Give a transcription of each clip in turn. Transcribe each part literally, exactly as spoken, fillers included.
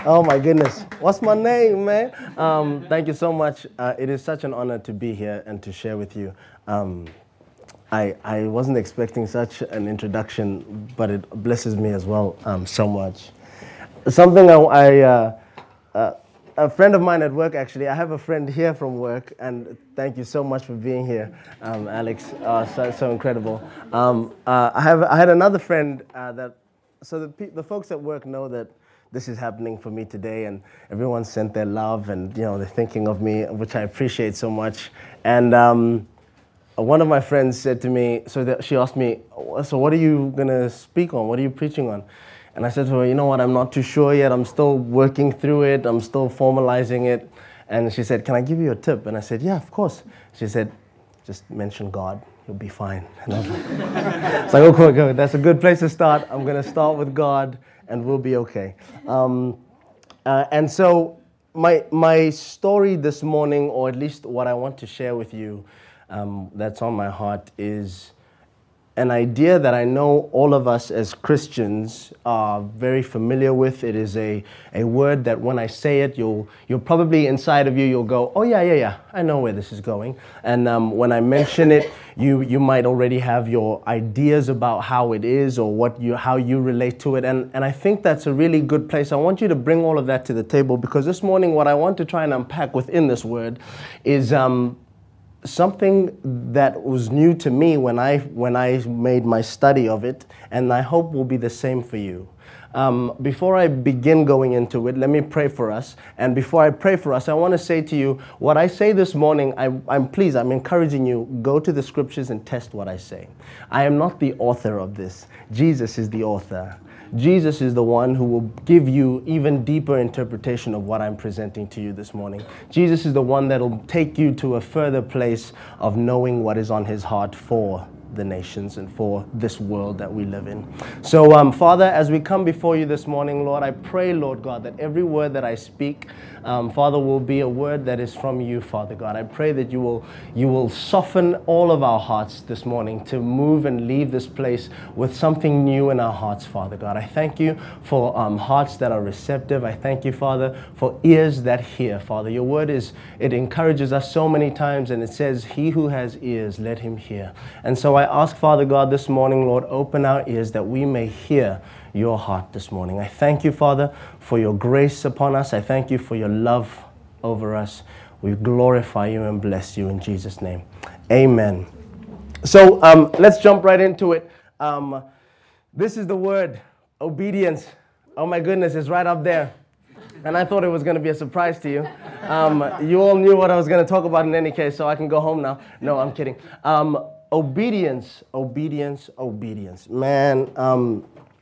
Oh my goodness. What's my name, man? Um, thank you so much. Uh, it is such an honor to be here and to share with you. Um, I, I wasn't expecting such an introduction, but it blesses me as well um, so much. Something I, I uh, uh, a friend of mine at work, actually, I have a friend here from work, and thank you so much for being here, um, Alex. Uh, so, so incredible. Um, uh, I have I had another friend uh, that, so the pe- the folks at work know that this is happening for me today, and everyone sent their love, and you know they're thinking of me, which I appreciate so much. And um, one of my friends said to me, so that she asked me, so what are you gonna speak on? What are you preaching on? And I said to her, you know what, I'm not too sure yet. I'm still working through it. I'm still formalizing it. And she said, can I give you a tip? And I said, yeah, of course. She said, just mention God. You'll be fine. And I was like, it's like, okay, okay, that's a good place to start. I'm going to start with God, and we'll be okay. Um, uh, and so my my story this morning, or at least what I want to share with you um, that's on my heart, is an idea that I know all of us as Christians are very familiar with. It is a, a word that when I say it, you'll you'll probably inside of you, you'll go, oh yeah, yeah, yeah, I know where this is going. And um, when I mention it, you you might already have your ideas about how it is or what you how you relate to it. And, and I think that's a really good place. I want you to bring all of that to the table, because this morning what I want to try and unpack within this word is um, something that was new to me when I when I made my study of it, and I hope will be the same for you. Um, before I begin going into it, let me pray for us. And before I pray for us, I want to say to you, what I say this morning, I, I'm pleased, I'm encouraging you, go to the scriptures and test what I say. I am not the author of this. Jesus is the author. Jesus is the one who will give you even deeper interpretation of what I'm presenting to you this morning. Jesus is the one that will take you to a further place of knowing what is on his heart for the nations and for this world that we live in. So, um, Father, as we come before you this morning, Lord, I pray, Lord God, that every word that I speak, um, Father, will be a word that is from you, Father God. I pray that you will you will soften all of our hearts this morning to move and leave this place with something new in our hearts, Father God. I thank you for um, hearts that are receptive. I thank you, Father, for ears that hear, Father. Your word is, it encourages us so many times, and it says, he who has ears, let him hear. And so I ask, Father God, this morning, Lord, open our ears that we may hear your heart this morning. I thank you, Father, for your grace upon us. I thank you for your love over us. We glorify you and bless you in Jesus' name. Amen. So um, let's jump right into it. Um, this is the word, obedience. Oh my goodness, it's right up there. And I thought it was going to be a surprise to you. Um, you all knew what I was going to talk about in any case, so I can go home now. No, I'm kidding. Um, obedience, obedience, obedience. Man, um,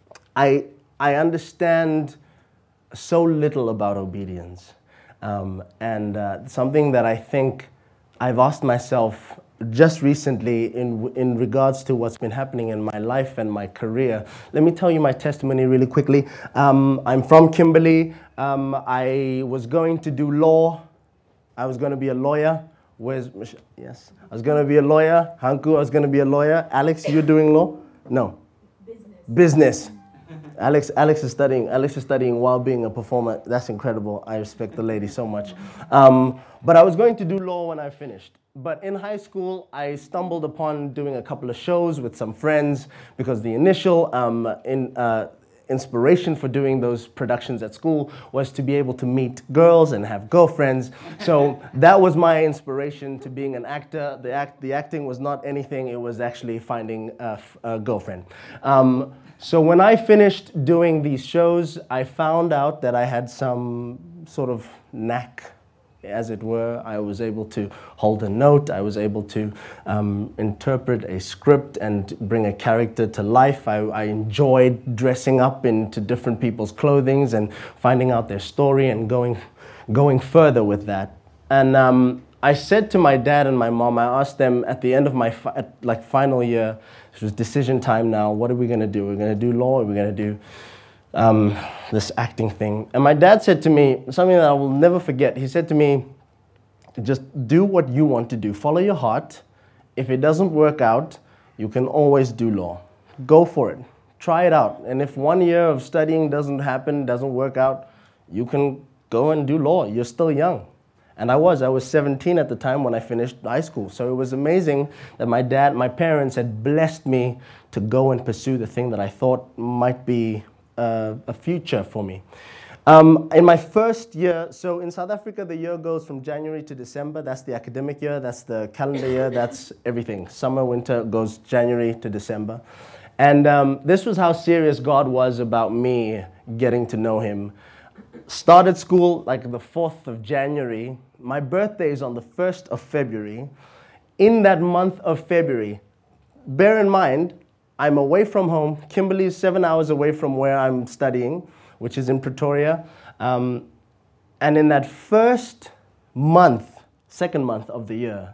I I understand so little about obedience. Um, and uh, something that I think I've asked myself just recently in in regards to what's been happening in my life and my career. Let me tell you my testimony really quickly. Um, I'm from Kimberley. Um, I was going to do law. I was going to be a lawyer. Where's Michelle? Yes. I was going to be a lawyer. Hanku, I was going to be a lawyer. Alex, you're doing law? No. Business. Business. Alex, Alex is studying. Alex is studying while being a performer. That's incredible. I respect the lady so much. Um, but I was going to do law when I finished. But in high school, I stumbled upon doing a couple of shows with some friends, because the initial um, in, uh, inspiration for doing those productions at school was to be able to meet girls and have girlfriends. So that was my inspiration to being an actor. The act, the acting was not anything. It was actually finding a, a girlfriend. Um, so when I finished doing these shows, I found out that I had some sort of knack, as it were. I was able to hold a note. I was able to um, interpret a script and bring a character to life. I, I enjoyed dressing up into different people's clothing and finding out their story and going, going further with that. And um, I said to my dad and my mom, I asked them at the end of my fi- at, like final year, it was decision time now. What are we going to do? We're going to do law. Or we're going to do Um, this acting thing. And my dad said to me something that I will never forget. He said to me, just do what you want to do. Follow your heart. If it doesn't work out, you can always do law. Go for it. Try it out. And if one year of studying doesn't happen, doesn't work out, you can go and do law. You're still young. And I was. I was seventeen at the time when I finished high school. So it was amazing that my dad, my parents had blessed me to go and pursue the thing that I thought might be uh, a future for me. Um, in my first year, so in South Africa, the year goes from January to December. That's the academic year. That's the calendar year. That's everything. Summer, winter goes January to December. And um, this was how serious God was about me getting to know him. Started school like the fourth of January. My birthday is on the first of February. In that month of February, bear in mind, I'm away from home. Kimberley is seven hours away from where I'm studying, which is in Pretoria. Um, and in that first month, second month of the year,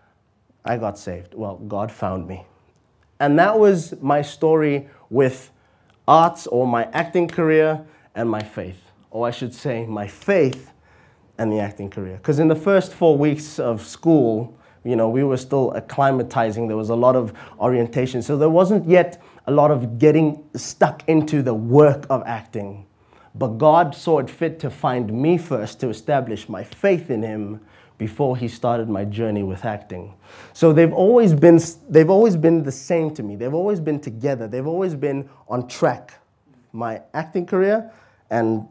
I got saved. Well, God found me. And that was my story with arts, or my acting career, and my faith. Or I should say, my faith and the acting career. Because in the first four weeks of school, you know, we were still acclimatizing. There was a lot of orientation. So there wasn't yet a lot of getting stuck into the work of acting. But God saw it fit to find me first, to establish my faith in him before he started my journey with acting. So they've always been, they've always been the same to me. They've always been together. They've always been on track. My acting career, and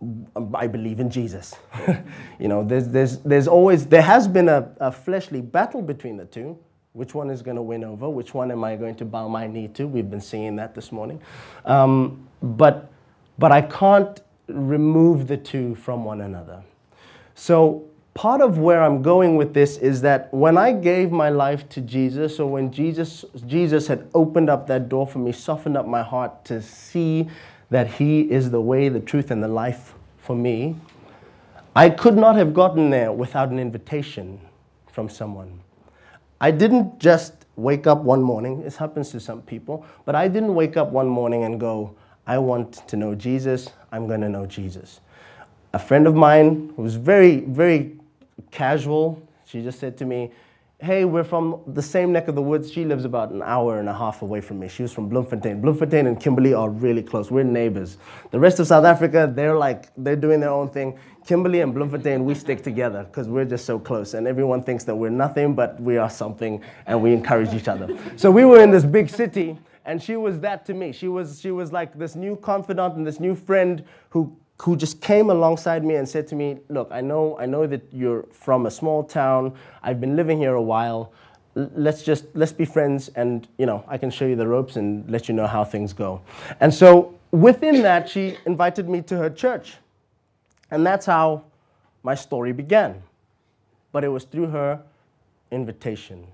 I believe in Jesus. You know, there's, there's, there's always, there has been a, a fleshly battle between the two. Which one is going to win over? Which one am I going to bow my knee to? We've been singing that this morning. Um, but, but I can't remove the two from one another. So part of where I'm going with this is that when I gave my life to Jesus, or when Jesus, Jesus had opened up that door for me, softened up my heart to see that he is the way, the truth, and the life for me, I could not have gotten there without an invitation from someone. I didn't just wake up one morning, this happens to some people, but I didn't wake up one morning and go, I want to know Jesus, I'm going to know Jesus. A friend of mine who was very, very casual, she just said to me, hey, we're from the same neck of the woods. She lives about an hour and a half away from me. She was from Bloemfontein. Bloemfontein and Kimberley are really close. We're neighbors. The rest of South Africa, they're like, they're doing their own thing. Kimberley and Bloemfontein, we stick together because we're just so close. And everyone thinks that we're nothing, but we are something, and we encourage each other. So we were in this big city, and she was that to me. She was, she was like this new confidant and this new friend who who just came alongside me and said to me, look, I know I know that you're from a small town. I've been living here a while. L- let's just, let's be friends, and, you know, I can show you the ropes and let you know how things go. And so within that, she invited me to her church. And that's how my story began. But it was through her invitation.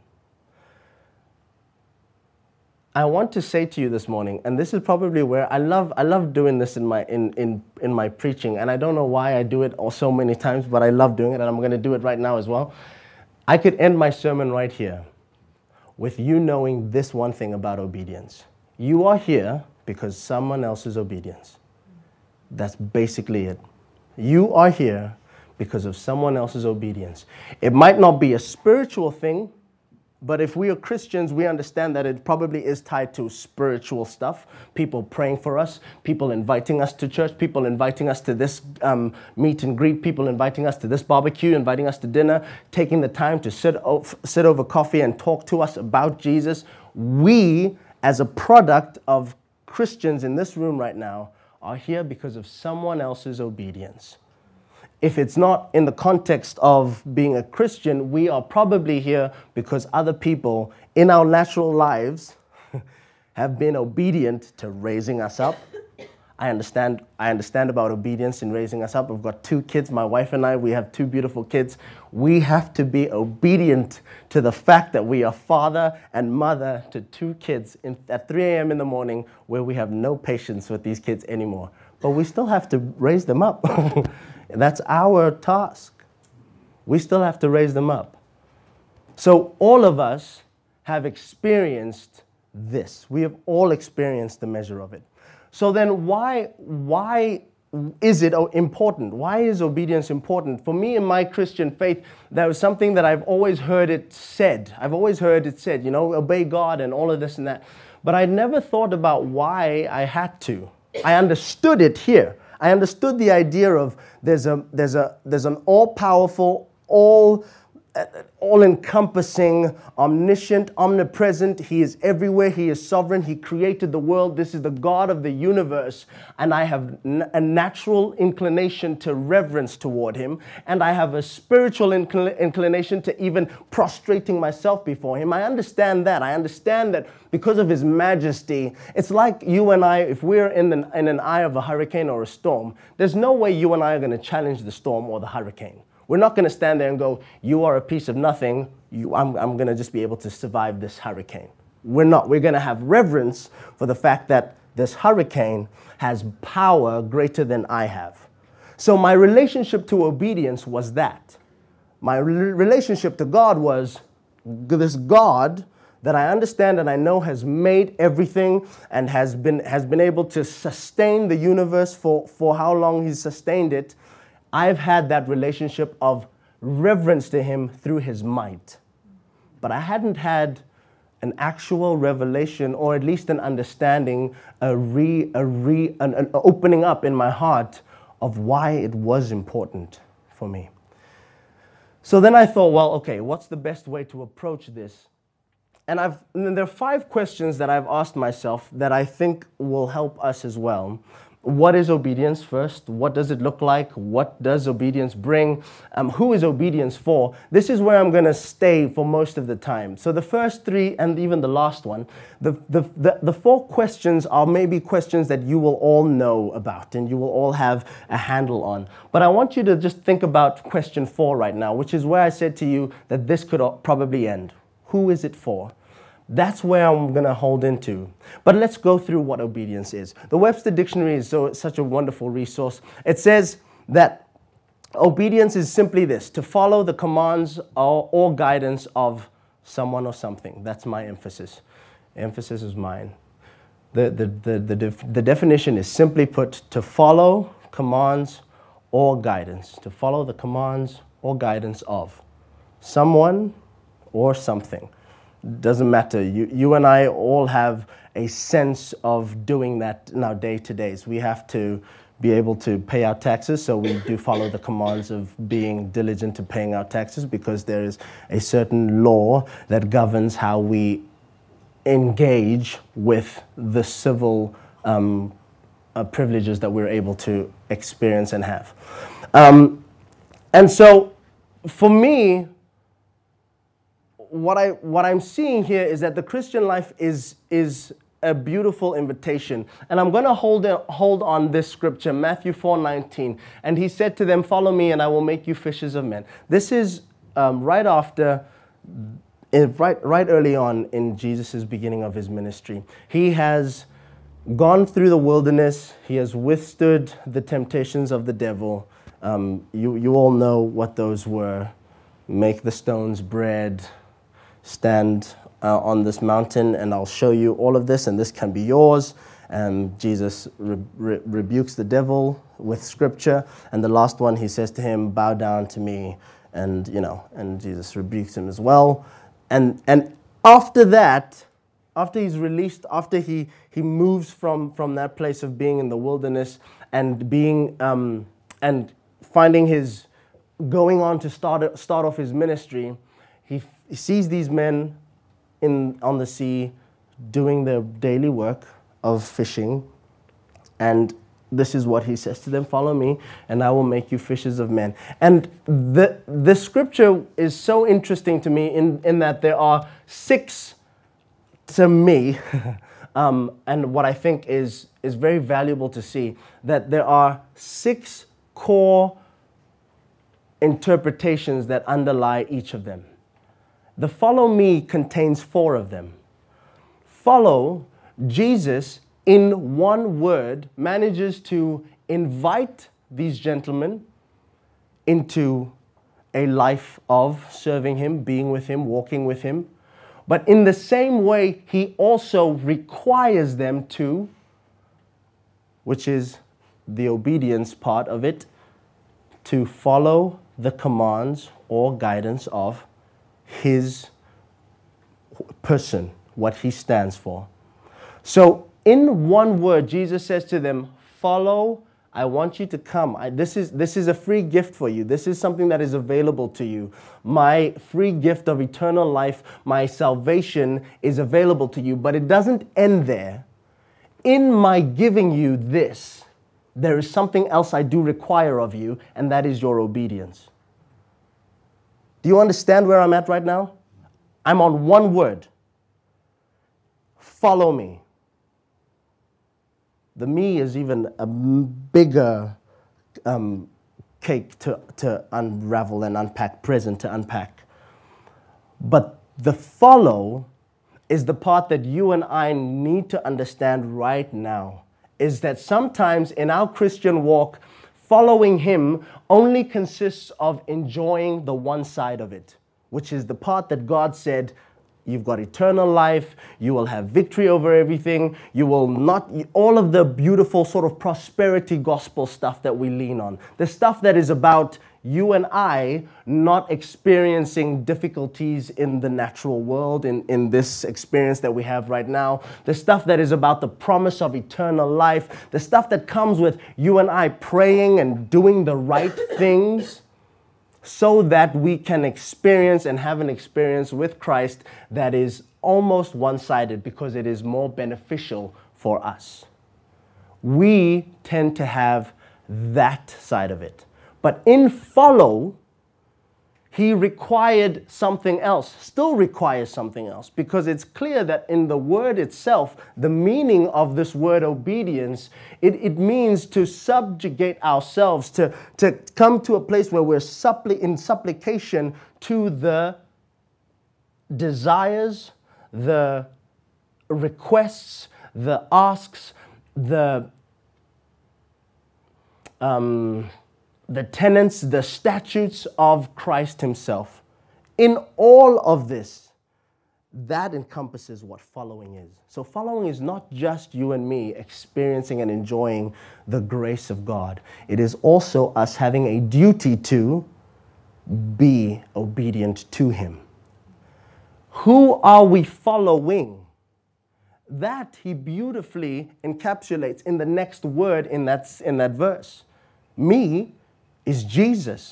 I want to say to you this morning, and this is probably where I love I love doing this in my in, in, in my preaching, and I don't know why I do it so many times, but I love doing it, and I'm going to do it right now as well. I could end my sermon right here with you knowing this one thing about obedience. You are here because someone else's obedience. That's basically it. You are here because of someone else's obedience. It might not be a spiritual thing, but if we are Christians, we understand that it probably is tied to spiritual stuff. People praying for us, people inviting us to church, people inviting us to this um, meet and greet, people inviting us to this barbecue, inviting us to dinner, taking the time to sit, o- sit over coffee and talk to us about Jesus. We, as a product of Christians in this room right now, are here because of someone else's obedience. If it's not in the context of being a Christian, we are probably here because other people in our natural lives have been obedient to raising us up. I understand I understand about obedience in raising us up. I've got two kids, my wife and I, we have two beautiful kids. We have to be obedient to the fact that we are father and mother to two kids in, at three a.m. in the morning, where we have no patience with these kids anymore. But we still have to raise them up. That's our task. We still have to raise them up. So all of us have experienced this. We have all experienced the measure of it. So then why, why is it important? Why is obedience important? For me in my Christian faith, there was something that I've always heard it said. I've always heard it said, you know, obey God and all of this and that. But I never thought about why I had to. I understood it here. I understood the idea of there's a there's a there's an all-powerful, all all-encompassing, omniscient, omnipresent. He is everywhere. He is sovereign. He created the world. This is the God of the universe. And I have a natural inclination to reverence toward him. And I have a spiritual incl- inclination to even prostrating myself before him. I understand that. I understand that because of his majesty, it's like you and I, if we're in, the, in an eye of a hurricane or a storm, there's no way you and I are going to challenge the storm or the hurricane. We're not going to stand there and go, you are a piece of nothing. You, I'm, I'm going to just be able to survive this hurricane. We're not. We're going to have reverence for the fact that this hurricane has power greater than I have. So my relationship to obedience was that. My re- relationship to God was this God that I understand and I know has made everything and has been, has been able to sustain the universe for, for how long he's sustained it. I've had that relationship of reverence to him through his might. But I hadn't had an actual revelation, or at least an understanding, a re, a re, an, an opening up in my heart of why it was important for me. So then I thought, well, okay, what's the best way to approach this? And I've and there are five questions that I've asked myself that I think will help us as well. What is obedience first? What does it look like? What does obedience bring? Um, who is obedience for? This is where I'm going to stay for most of the time. So the first three and even the last one, the, the, the, the four questions are maybe questions that you will all know about and you will all have a handle on. But I want you to just think about question four right now, which is where I said to you that this could probably end. Who is it for? That's where I'm going to hold into. But let's go through what obedience is. The Webster Dictionary is so such a wonderful resource. It says that obedience is simply this: to follow the commands or, or guidance of someone or something. That's my emphasis. Emphasis is mine. The, the, the, the, def, the definition is simply put, to follow commands or guidance. To follow the commands or guidance of someone or something. Doesn't matter. You, you and I all have a sense of doing that in our day-to-days. We have to be able to pay our taxes, so we do follow the commands of being diligent to paying our taxes because there is a certain law that governs how we engage with the civil um, uh, privileges that we're able to experience and have. Um, and so, for me, What I what I'm seeing here is that the Christian life is is a beautiful invitation, and I'm going to hold hold on this scripture, Matthew four nineteen. And he said to them, "Follow me, and I will make you fishers of men." This is um, right after, right right early on in Jesus' beginning of his ministry. He has gone through the wilderness. He has withstood the temptations of the devil. Um, you you all know what those were: make the stones bread. Stand uh, on this mountain and I'll show you all of this, and this can be yours. And Jesus re- re- rebukes the devil with scripture. And the last one, he says to him, bow down to me. And, you know, and Jesus rebukes him as well. And and after that, after he's released, after he, he moves from, from that place of being in the wilderness and being, um, and finding his, going on to start, start off his ministry, he He sees these men in on the sea doing their daily work of fishing, and this is what he says to them: follow me, and I will make you fishers of men. And the the scripture is so interesting to me in, in that there are six, to me, um, and what I think is, is very valuable to see, that there are six core interpretations that underlie each of them. The follow me contains four of them. Follow, Jesus, in one word, manages to invite these gentlemen into a life of serving him, being with him, walking with him. But in the same way, he also requires them to, which is the obedience part of it, to follow the commands or guidance of his person, what he stands for. So in one word, Jesus says to them, follow I want you to come. I, this is this is a free gift for you. This is something that is available to you. My free gift of eternal life, my salvation is available to you, but it doesn't end there. In my giving you this, there is something else I do require of you, and that is your obedience. Do you understand where I'm at right now? I'm on one word. Follow me. The me is even a bigger um, cake to, to unravel and unpack, present to unpack. But the follow is the part that you and I need to understand right now, is that sometimes in our Christian walk, following Him only consists of enjoying the one side of it, which is the part that God said, you've got eternal life, you will have victory over everything, you will not, all of the beautiful sort of prosperity gospel stuff that we lean on. The stuff that is about you and I not experiencing difficulties in the natural world, in, in this experience that we have right now. The stuff that is about the promise of eternal life. The stuff that comes with you and I praying and doing the right things, so that we can experience and have an experience with Christ that is almost one-sided because it is more beneficial for us. We tend to have that side of it. But in follow, He required something else, still requires something else, because it's clear that in the word itself, the meaning of this word obedience, it, it means to subjugate ourselves, to, to come to a place where we're suppli- in supplication to the desires, the requests, the asks, the um, the tenets, the statutes of Christ Himself. In all of this, that encompasses what following is. So following is not just you and me experiencing and enjoying the grace of God. It is also us having a duty to be obedient to Him. Who are we following? That He beautifully encapsulates in the next word in that, in that verse. Me is Jesus.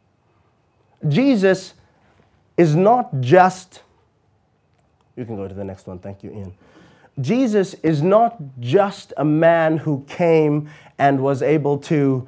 Jesus is not just, you can go to the next one, thank you, Ian. Jesus is not just a man who came and was able to,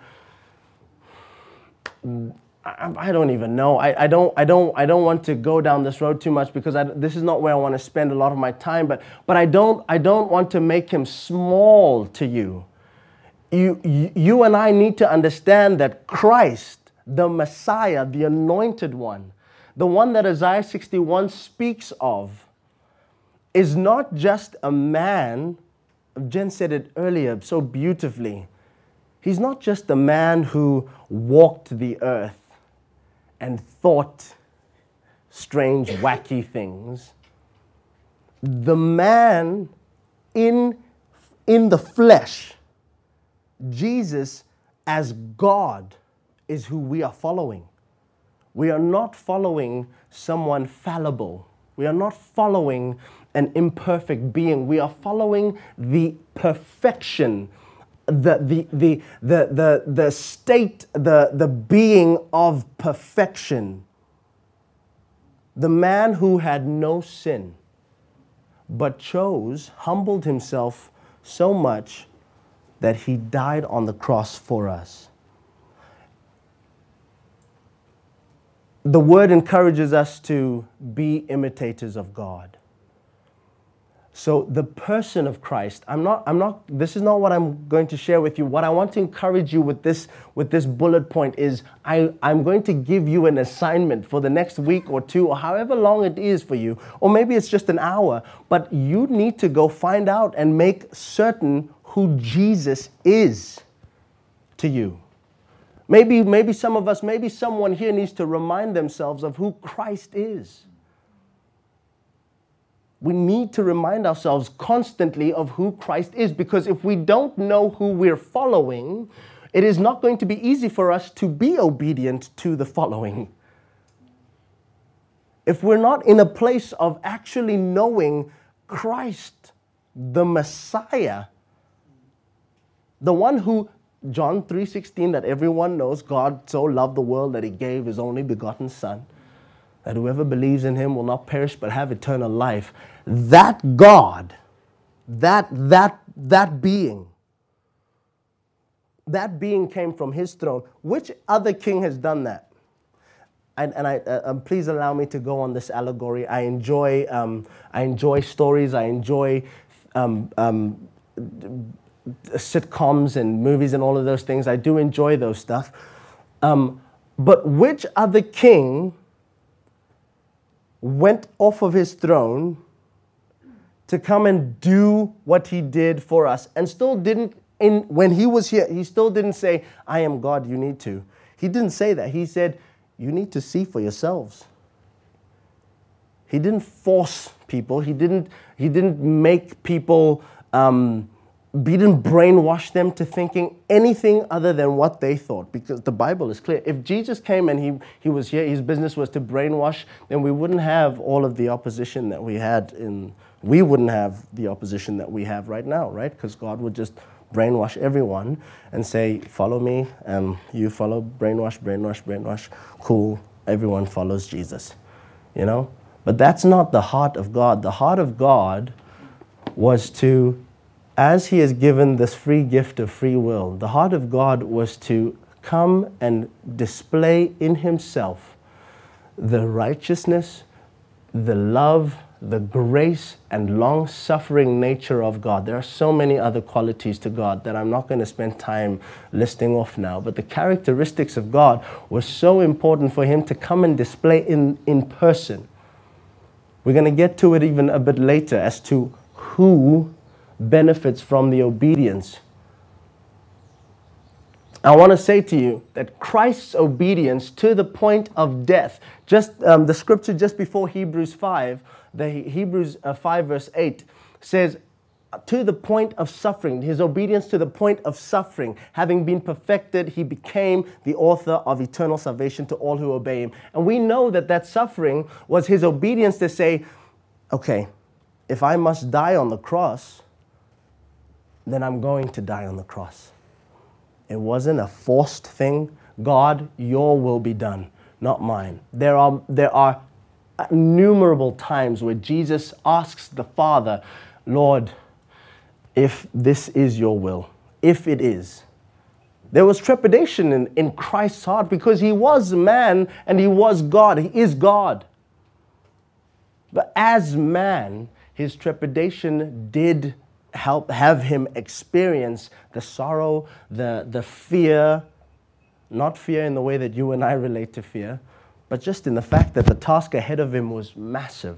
I, I don't even know, I, I don't I don't I don't want to go down this road too much because I, this is not where I want to spend a lot of my time, but but I don't I don't want to make Him small to you. You, you and I need to understand that Christ, the Messiah, the Anointed One, the one that Isaiah sixty-one speaks of, is not just a man. Jen said it earlier so beautifully. He's not just a man who walked the earth and thought strange, wacky things. The man in, in the flesh, Jesus as God, is who we are following. We are not following someone fallible. We are not following an imperfect being. We are following the perfection, the the the the the, the state, the, the being of perfection. The man who had no sin, but chose, humbled himself so much that He died on the cross for us. The word encourages us to be imitators of God. So the person of Christ, I'm not, I'm not, this is not what I'm going to share with you. What I want to encourage you with this, with this bullet point is I, I'm going to give you an assignment for the next week or two, or however long it is for you, or maybe it's just an hour, but you need to go find out and make certain who Jesus is to you. Maybe, maybe some of us, maybe someone here needs to remind themselves of who Christ is. We need to remind ourselves constantly of who Christ is, because if we don't know who we're following, it is not going to be easy for us to be obedient to the following. If we're not in a place of actually knowing Christ, the Messiah, the one who John three sixteen that everyone knows, God so loved the world that he gave his only begotten Son, that whoever believes in him will not perish but have eternal life. That God, that, that, that being, that being came from his throne. Which other king has done that? And, and I, uh, um, please allow me to go on this allegory. I enjoy, um, I enjoy stories. I enjoy um, um, sitcoms and movies and all of those things. I do enjoy those stuff. Um, but which other king went off of his throne to come and do what he did for us, and still didn't, in when he was here, he still didn't say, I am God, you need to. He didn't say that. He said, you need to see for yourselves. He didn't force people. He didn't, he didn't make people, um, he didn't brainwash them to thinking anything other than what they thought, because the Bible is clear. If Jesus came and he, he was here, his business was to brainwash, then we wouldn't have all of the opposition that we had in, we wouldn't have the opposition that we have right now, right? Because God would just brainwash everyone and say, follow me, and you follow, brainwash, brainwash, brainwash, cool, everyone follows Jesus, you know? But that's not the heart of God. The heart of God was to, as he has given this free gift of free will, the heart of God was to come and display in himself the righteousness, the love, the grace and long-suffering nature of God. There are so many other qualities to God that I'm not going to spend time listing off now, but the characteristics of God were so important for him to come and display in, in person. We're going to get to it even a bit later as to who benefits from the obedience. I want to say to you that Christ's obedience to the point of death, just um, the scripture just before Hebrews five, the Hebrews uh, five verse eight says, to the point of suffering, his obedience to the point of suffering, having been perfected, he became the author of eternal salvation to all who obey him. And we know that that suffering was his obedience to say, okay, if I must die on the cross, then I'm going to die on the cross. It wasn't a forced thing. God, your will be done, not mine. There are, there are innumerable times where Jesus asks the Father, Lord, if this is your will, if it is. There was trepidation in, in Christ's heart because he was man and he was God. He is God. But as man, his trepidation did help have him experience the sorrow, the, the fear, not fear in the way that you and I relate to fear, but just in the fact that the task ahead of him was massive.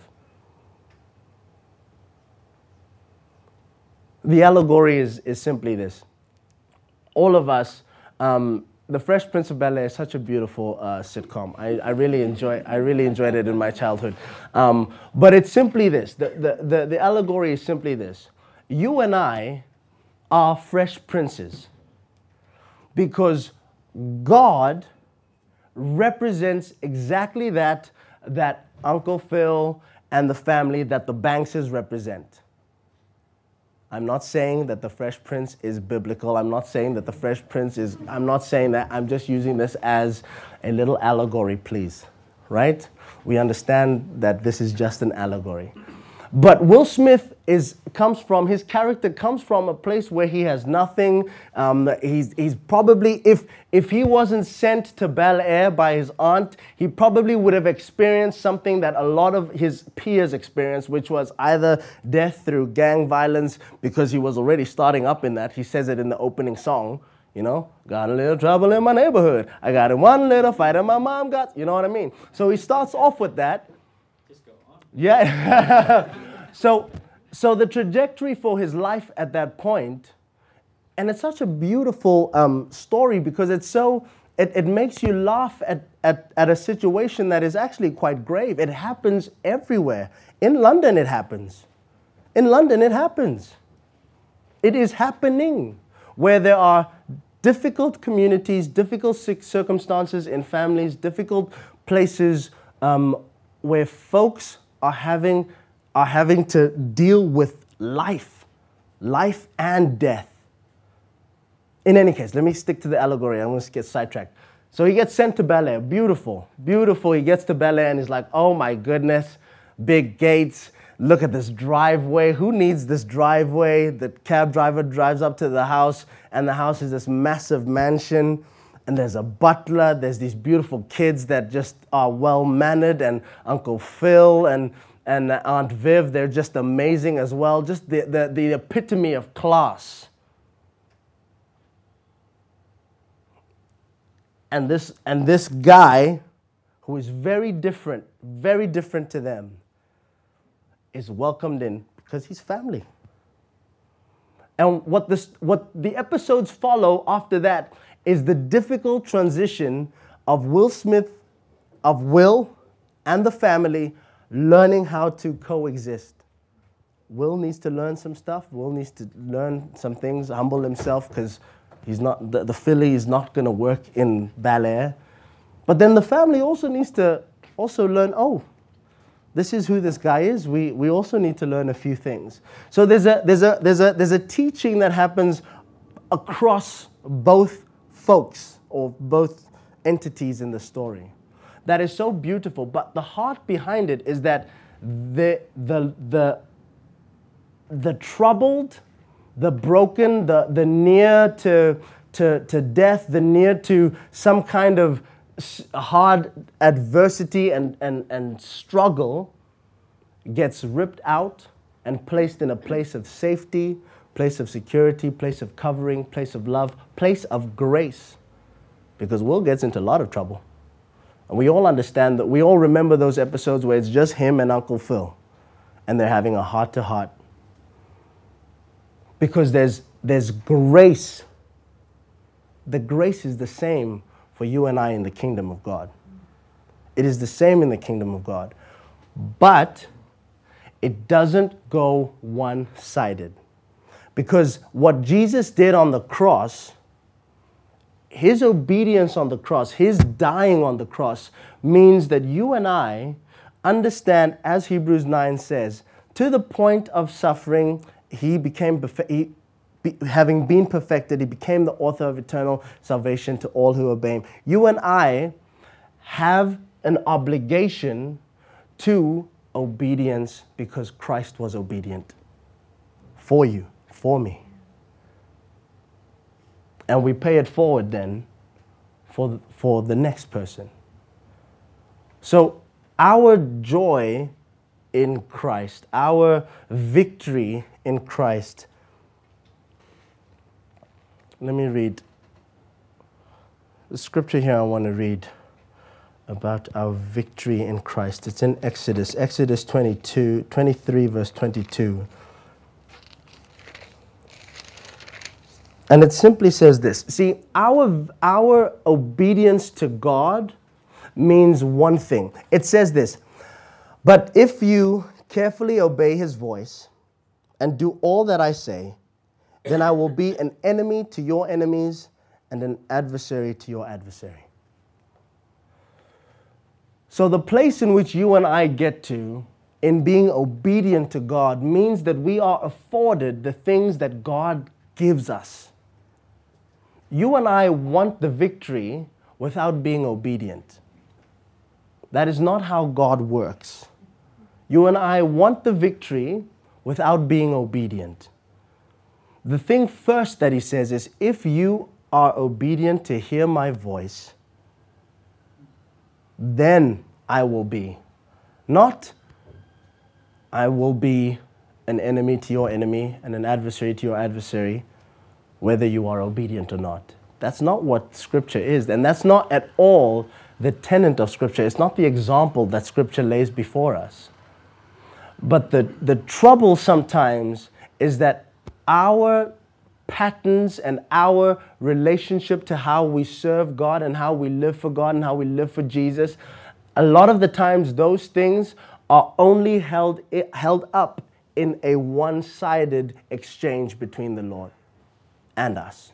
The allegory is, is simply this. All of us, um, The Fresh Prince of Bel-Air is such a beautiful uh, sitcom. I, I really enjoy. I really enjoyed it in my childhood. Um, but it's simply this. The, the, the, the allegory is simply this. You and I are fresh princes because God represents exactly that that Uncle Phil and the family that the Bankses represent. I'm not saying that the Fresh Prince is biblical. I'm not saying that the Fresh Prince is, I'm not saying that. I'm just using this as a little allegory, please, right? We understand that this is just an allegory. But Will Smith is comes from, his character comes from a place where he has nothing. Um, he's, he's probably, if, if he wasn't sent to Bel-Air by his aunt, he probably would have experienced something that a lot of his peers experienced, which was either death through gang violence, because he was already starting up in that. He says it in the opening song, you know, got a little trouble in my neighborhood. I got in one little fight and my mom got, you know what I mean? So he starts off with that. Yeah. so, so the trajectory for his life at that point, and it's such a beautiful um, story because it's so, it, it makes you laugh at, at, at a situation that is actually quite grave. It happens everywhere. In London, it happens. In London, it happens. It is happening where there are difficult communities, difficult circumstances in families, difficult places um, where folks are having, are having to deal with life, life and death. in any case, let me stick to the allegory. I'm going to get sidetracked. So he gets sent to Bel Air. Beautiful, beautiful. He gets to Bel Air and he's like, oh my goodness, big gates. Look at this driveway. Who needs this driveway? The cab driver drives up to the house, and the house is this massive mansion. And there's a butler. There's these beautiful kids that just are well-mannered, and Uncle Phil and, and Aunt Viv, they're just amazing as well. Just the, the, the epitome of class. And this, and this guy, who is very different, very different to them, is welcomed in because he's family. And what, this, what the episodes follow after that is the difficult transition of Will Smith, of Will and the family learning how to coexist. Will needs to learn some stuff. Will needs to learn some things, humble himself, because he's not the, the filly is not going to work in Bel Air. But then the family also needs to also learn, oh, this is who this guy is. We, we also need to learn a few things. So there's a, there's, a, there's, a, there's a teaching that happens across both folks or both entities in the story that is so beautiful. But the heart behind it is that the, the, the, the troubled, the broken, the, the near to, to, to death, the near to some kind of hard adversity and, and, and struggle gets ripped out and placed in a place of safety, place of security, place of covering, place of love, place of grace. Because Will gets into a lot of trouble. And we all understand that, we all remember those episodes where it's just him and Uncle Phil and they're having a heart-to-heart. Because there's, there's grace. The grace is the same for you and I in the kingdom of God. It is the same in the kingdom of God. But it doesn't go one-sided. Because what Jesus did on the cross, his obedience on the cross, his dying on the cross, means that you and I understand, as Hebrews nine says, to the point of suffering, he became, he, having been perfected, he became the author of eternal salvation to all who obey him. You and I have an obligation to obedience because Christ was obedient for you, for me. And we pay it forward then for, for the next person. So our joy in Christ, our victory in Christ. Let me read the scripture here I want to read about our victory in Christ. It's in Exodus, Exodus twenty-two, twenty-three, verse twenty-two. And it simply says this. See, our, our obedience to God means one thing. It says this, but if you carefully obey his voice and do all that I say, then I will be an enemy to your enemies and an adversary to your adversary. So the place in which you and I get to in being obedient to God means that we are afforded the things that God gives us. You and I want the victory without being obedient. That is not how God works. You and I want the victory without being obedient. The thing first that he says is, if you are obedient to hear my voice, then I will be. Not, I will be an enemy to your enemy and an adversary to your adversary, whether you are obedient or not. That's not what Scripture is, and that's not at all the tenet of Scripture. It's not the example that Scripture lays before us. But the, the trouble sometimes is that our patterns and our relationship to how we serve God and how we live for God and how we live for Jesus, a lot of the times those things are only held, held up in a one-sided exchange between the Lord and us.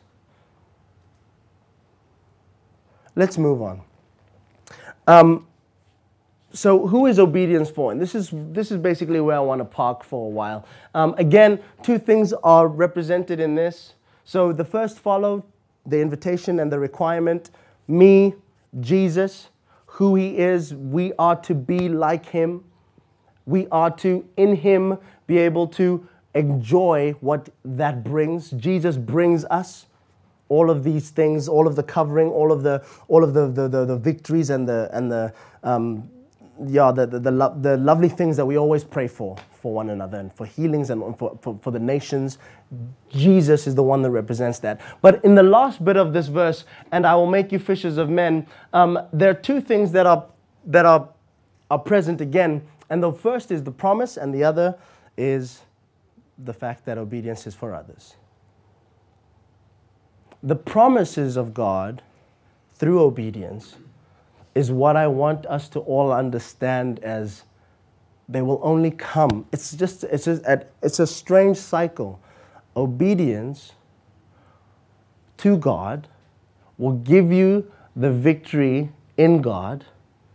Let's move on. Um, so who is obedience for? And this is, this is basically where I want to park for a while. Um, again, two things are represented in this. So the first follow, the invitation and the requirement, me, Jesus, who he is, we are to be like him. We are to, in him, be able to enjoy what that brings. Jesus brings us all of these things, all of the covering, all of the all of the the, the, the victories and the and the um, yeah the the the, lo- the lovely things that we always pray for for one another and for healings and for, for for the nations. Jesus is the one that represents that. But in the last bit of this verse, and I will make you fishers of men, um, there are two things that are that are are present again. And the first is the promise, and the other is the fact that obedience is for others. The promises of God through obedience is what I want us to all understand as they will only come. It's just, it's just, it's a strange cycle. Obedience to God will give you the victory in God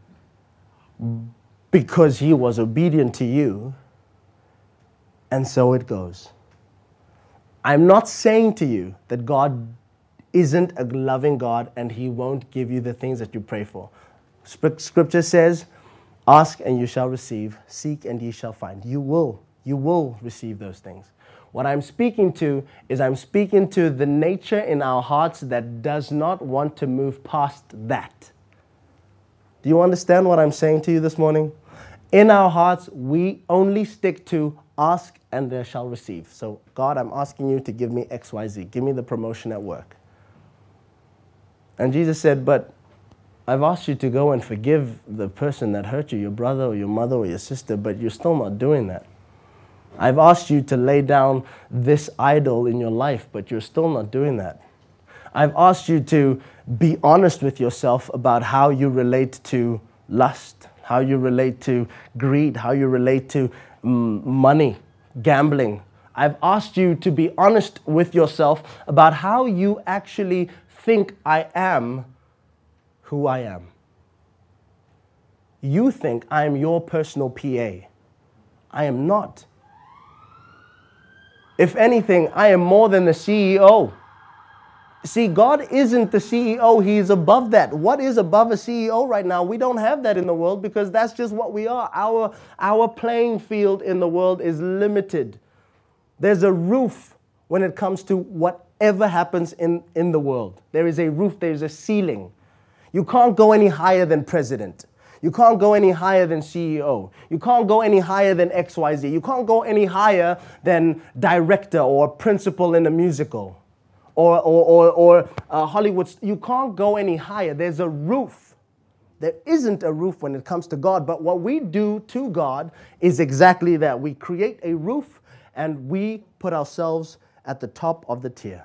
because he was obedient to you, and so it goes. I'm not saying to you that God isn't a loving God and he won't give you the things that you pray for. Scripture says, ask and you shall receive, seek and ye shall find. You will, you will receive those things. What I'm speaking to is I'm speaking to the nature in our hearts that does not want to move past that. Do you understand what I'm saying to you this morning? In our hearts, we only stick to ask and they shall receive. So, God, I'm asking you to give me X Y Z. Give me the promotion at work. And Jesus said, but I've asked you to go and forgive the person that hurt you, your brother or your mother or your sister, but you're still not doing that. I've asked you to lay down this idol in your life, but you're still not doing that. I've asked you to be honest with yourself about how you relate to lust, how you relate to greed, how you relate to um, money, gambling. I've asked you to be honest with yourself about how you actually think I am who I am. You think I am your personal P A. I am not. If anything, I am more than the C E O. See, God isn't the C E O. He is above that. What is above a C E O right now? We don't have that in the world because that's just what we are. Our, our playing field in the world is limited. There's a roof when it comes to whatever happens in, in the world. There is a roof. There's a ceiling. You can't go any higher than president. You can't go any higher than C E O. You can't go any higher than X Y Z. You can't go any higher than director or principal in a musical. Or, or, or, or uh, Hollywood. You can't go any higher. There's a roof. There isn't a roof when it comes to God, but what we do to God is exactly that. We create a roof and we put ourselves at the top of the tier.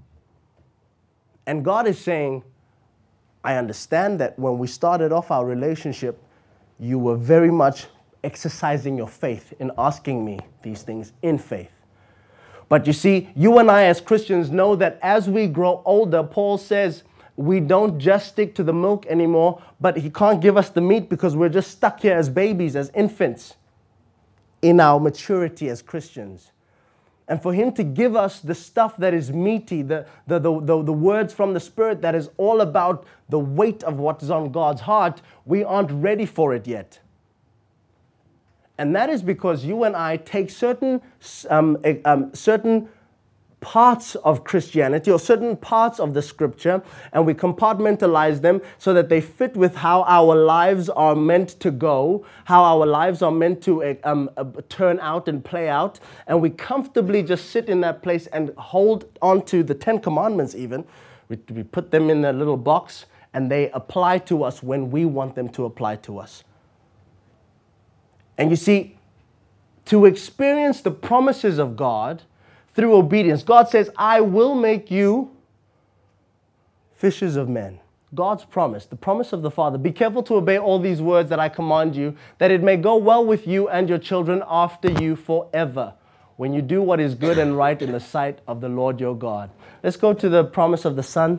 And God is saying, I understand that when we started off our relationship, you were very much exercising your faith in asking me these things in faith. But you see, you and I as Christians know that as we grow older, Paul says we don't just stick to the milk anymore, but he can't give us the meat because we're just stuck here as babies, as infants, in our maturity as Christians. And for him to give us the stuff that is meaty, the, the, the, the, the words from the Spirit that is all about the weight of what is on God's heart, we aren't ready for it yet. And that is because you and I take certain um, um, certain parts of Christianity or certain parts of the Scripture and we compartmentalize them so that they fit with how our lives are meant to go, how our lives are meant to um, uh, turn out and play out. And we comfortably just sit in that place and hold on to the Ten Commandments even. We, we put them in a little box and they apply to us when we want them to apply to us. And you see, to experience the promises of God through obedience, God says, I will make you fishers of men. God's promise, the promise of the Father. Be careful to obey all these words that I command you, that it may go well with you and your children after you forever, when you do what is good and right in the sight of the Lord your God. Let's go to the promise of the Son.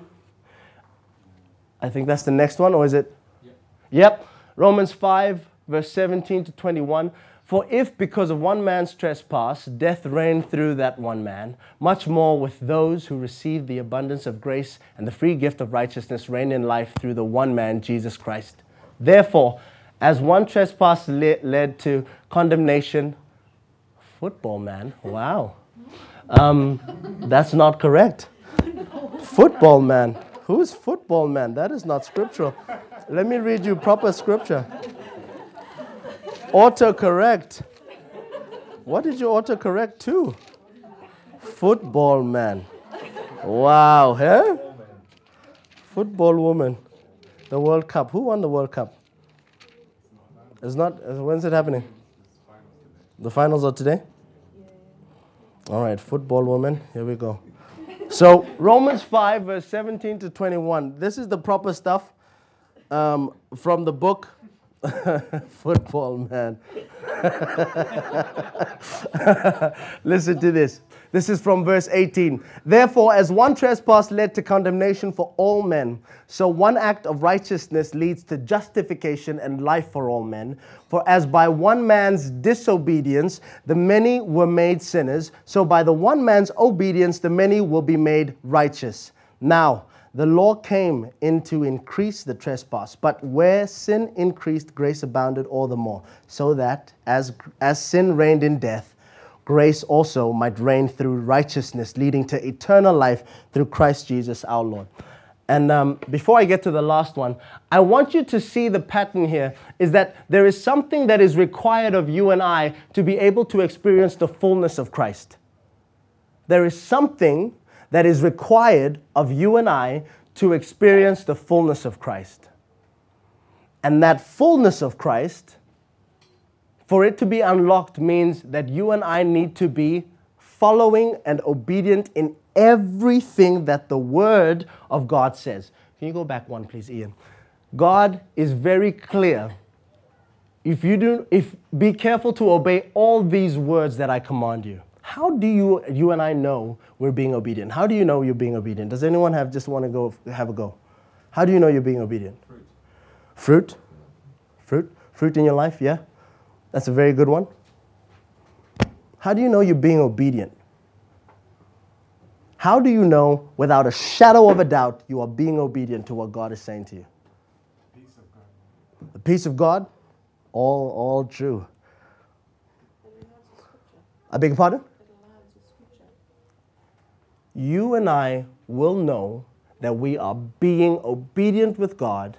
I think that's the next one, or is it? Yep. Yep. Romans five. Verse seventeen to twenty-one, For if because of one man's trespass death reigned through that one man, much more with those who receive the abundance of grace and the free gift of righteousness reign in life through the one man, Jesus Christ. Therefore, as one trespass le- led to condemnation, football man, wow, um, that's not correct. Football man, who's football man? That is not scriptural. Let me read you proper scripture. Autocorrect. What did you autocorrect to? Football man. Wow, huh? Football woman. The World Cup. Who won the World Cup? It's not. When's it happening? The finals are today? All right, football woman. Here we go. So Romans five, verse seventeen to twenty-one. This is the proper stuff um, from the book. Football man. Listen to this. This is from verse eighteen. Therefore, as one trespass led to condemnation for all men, so one act of righteousness leads to justification and life for all men. For as by one man's disobedience the many were made sinners, so by the one man's obedience the many will be made righteous. Now, the law came in to increase the trespass, but where sin increased, grace abounded all the more, so that as, as sin reigned in death, grace also might reign through righteousness, leading to eternal life through Christ Jesus our Lord. And um, before I get to the last one, I want you to see the pattern here is that there is something that is required of you and I to be able to experience the fullness of Christ. There is something that is required of you and I to experience the fullness of Christ. And that fullness of Christ, for it to be unlocked, means that you and I need to be following and obedient in everything that the Word of God says. Can you go back one, please, Ian? God is very clear. If you do, if be careful to obey all these words that I command you. How do you, you and I know we're being obedient? How do you know you're being obedient? Does anyone have just want to go have a go? How do you know you're being obedient? Fruit. Fruit? Fruit? Fruit in your life? Yeah? That's a very good one. How do you know you're being obedient? How do you know without a shadow of a doubt you are being obedient to what God is saying to you? Peace of God. The peace of God? All, all true. I beg your pardon? You and I will know that we are being obedient with God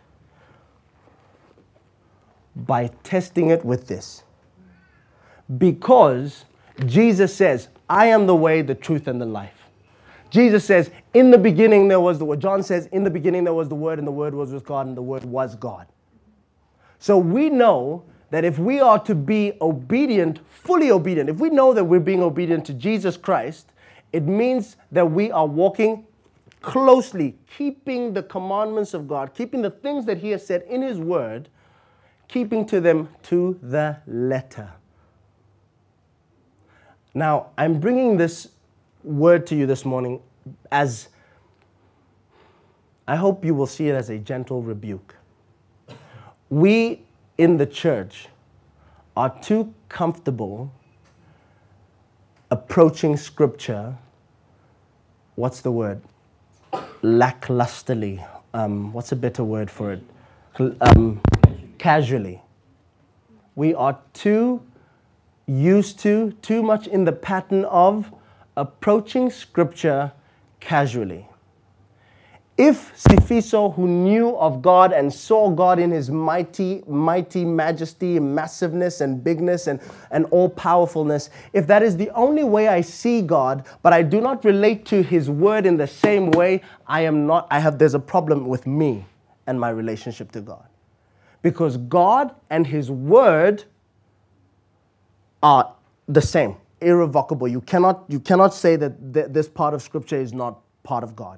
by testing it with this. Because Jesus says, I am the way, the truth, and the life. Jesus says, in the beginning there was the Word. John says, in the beginning there was the Word, and the Word was with God, and the Word was God. So we know that if we are to be obedient, fully obedient, if we know that we're being obedient to Jesus Christ, it means that we are walking closely, keeping the commandments of God, keeping the things that He has said in His Word, keeping to them to the letter. Now, I'm bringing this word to you this morning as, I hope you will see it as a gentle rebuke. We in the church are too comfortable approaching Scripture, what's the word? Lacklusterly. Um, what's a better word for it? Um, casually. We are too used to, too much in the pattern of approaching Scripture casually. If Sifiso, who knew of God and saw God in His mighty, mighty majesty, massiveness and bigness and, and all-powerfulness, if that is the only way I see God, but I do not relate to His Word in the same way, I am not, I have, there's a problem with me and my relationship to God. Because God and His Word are the same, irrevocable. You cannot, you cannot say that th- this part of Scripture is not part of God.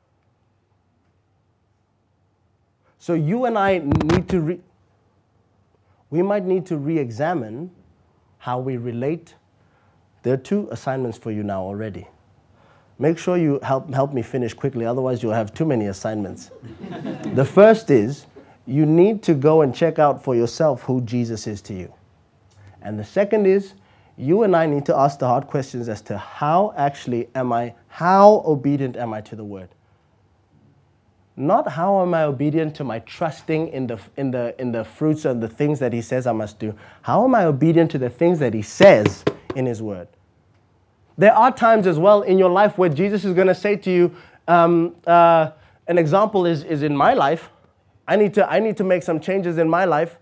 So you and I need to, re- we might need to re-examine how we relate. There are two assignments for you now already. Make sure you help, help me finish quickly, otherwise you'll have too many assignments. The first is, you need to go and check out for yourself who Jesus is to you. And the second is, you and I need to ask the hard questions as to how actually am I, how obedient am I to the word? Not how am I obedient to my trusting in the, in the, in the fruits and the things that he says I must do. How am I obedient to the things that he says in his word? There are times as well in your life where Jesus is going to say to you, um, uh, an example is, is in my life. I need to, I need to make some changes in my life.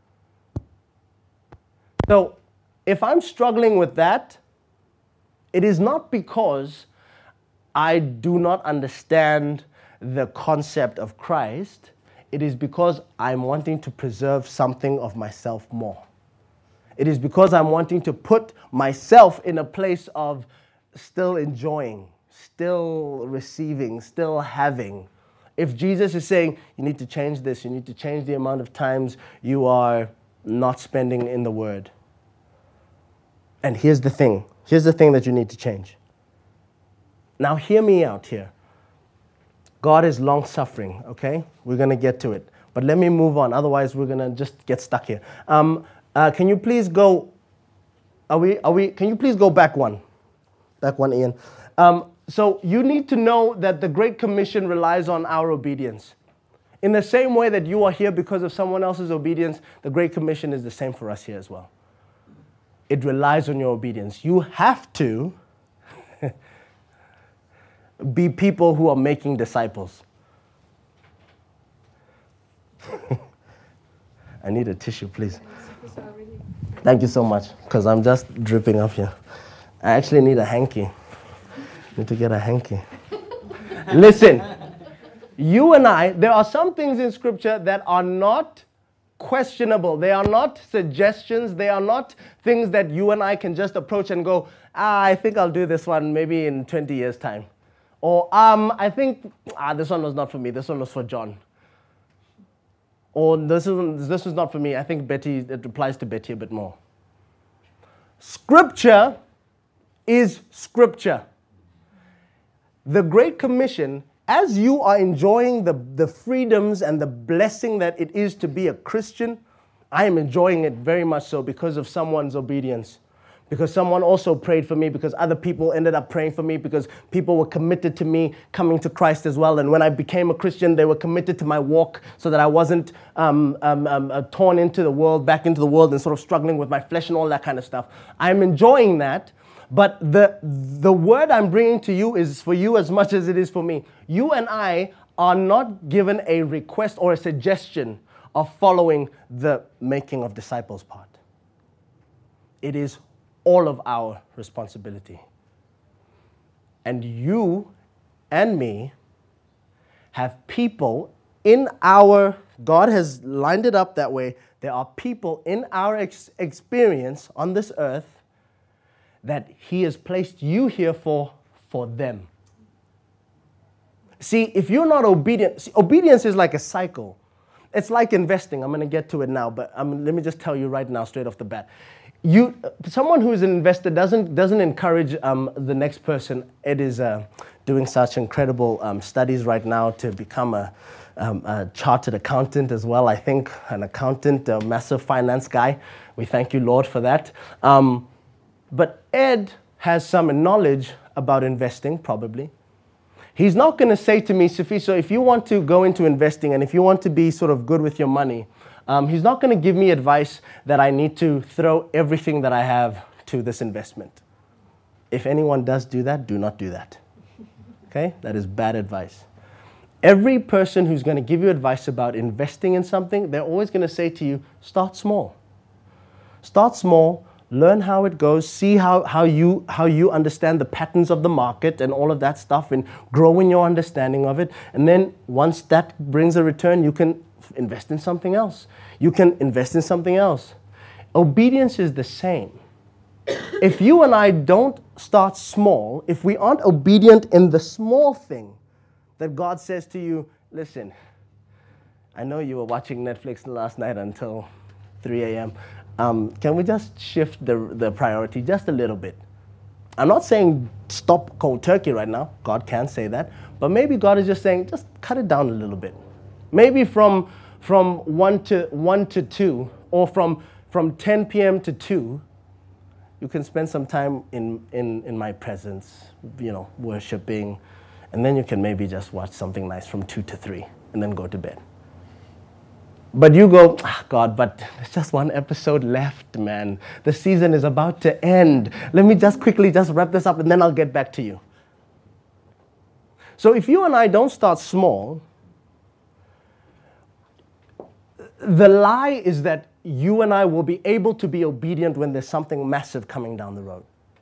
So if I'm struggling with that, it is not because I do not understand the concept of Christ. It is because I'm wanting to preserve something of myself more. It is because I'm wanting to put myself in a place of still enjoying, still receiving, still having. If Jesus is saying, you need to change this, you need to change the amount of times you are not spending in the Word. And here's the thing. Here's the thing that you need to change. Now hear me out here. God is long-suffering, okay? We're going to get to it. But let me move on. Otherwise, we're going to just get stuck here. Um, uh, can you please go... Are we... Are we? Can you please go back one? Back one, Ian. Um, so you need to know that the Great Commission relies on our obedience. In the same way that you are here because of someone else's obedience, the Great Commission is the same for us here as well. It relies on your obedience. You have to be people who are making disciples. I need a tissue, please. Thank you so much, because I'm just dripping up here. I actually need a hanky. Need to get a hanky. Listen, you and I, there are some things in Scripture that are not questionable. They are not suggestions. They are not things that you and I can just approach and go, ah, I think I'll do this one maybe in twenty years' time. Or, um, I think, ah, this one was not for me. This one was for John. Or, this is, this was not for me. I think Betty, it applies to Betty a bit more. Scripture is Scripture. The Great Commission, as you are enjoying the, the freedoms and the blessing that it is to be a Christian, I am enjoying it very much so because of someone's obedience. Because someone also prayed for me, because other people ended up praying for me, because people were committed to me coming to Christ as well. And when I became a Christian, they were committed to my walk so that I wasn't um, um, um, uh, torn into the world, back into the world and sort of struggling with my flesh and all that kind of stuff. I'm enjoying that. But the, the word I'm bringing to you is for you as much as it is for me. You and I are not given a request or a suggestion of following the making of disciples part. It is all of our responsibility. And you and me have people in our, God has lined it up that way. There are people in our ex- experience on this earth that He has placed you here for, for them. See, if you're not obedient, see, obedience is like a cycle. It's like investing. I'm going to get to it now, but um, let me just tell you right now, straight off the bat. You, someone who is an investor doesn't doesn't encourage um, the next person. Ed is uh, doing such incredible um, studies right now to become a, um, a chartered accountant as well. I think an accountant, a massive finance guy. We thank you, Lord, for that. Um, but Ed has some knowledge about investing, probably. He's not going to say to me, Sophie, so if you want to go into investing and if you want to be sort of good with your money, Um, he's not going to give me advice that I need to throw everything that I have to this investment. If anyone does do that, do not do that. Okay? That is bad advice. Every person who's going to give you advice about investing in something, they're always going to say to you, start small. Start small, learn how it goes, see how, how, you, how you understand the patterns of the market and all of that stuff, and grow in your understanding of it. And then once that brings a return, you can invest in something else. You can invest in something else. Obedience is the same. If you and I don't start small, if we aren't obedient in the small thing that God says to you, listen, I know you were watching Netflix last night until three a.m. Um, can we just shift the, the priority just a little bit? I'm not saying stop cold turkey right now. God can say that. But maybe God is just saying, just cut it down a little bit. Maybe from from one to one to two, or from from ten p.m. to two, you can spend some time in, in, in my presence, you know, worshiping, and then you can maybe just watch something nice from two to three, and then go to bed. But you go, ah, God, but there's just one episode left, man. The season is about to end. Let me just quickly just wrap this up, and then I'll get back to you. So if you and I don't start small, the lie is that you and I will be able to be obedient when there's something massive coming down the road.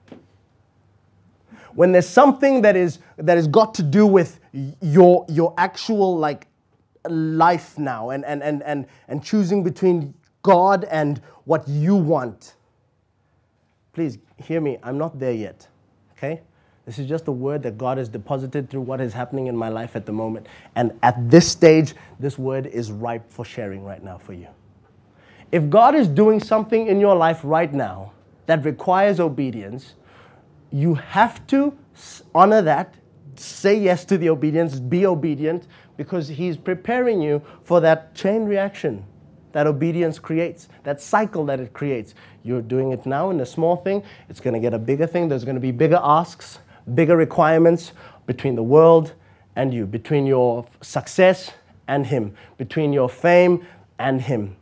When there's something that is that has got to do with your your actual like life now and and and and, and choosing between God and what you want. Please hear me, I'm not there yet. Okay? This is just a word that God has deposited through what is happening in my life at the moment. And at this stage, this word is ripe for sharing right now for you. If God is doing something in your life right now that requires obedience, you have to honor that, say yes to the obedience, be obedient, because He's preparing you for that chain reaction that obedience creates, that cycle that it creates. You're doing it now in a small thing, it's going to get a bigger thing, there's going to be bigger asks, bigger requirements between the world and you, between your success and Him, between your fame and Him.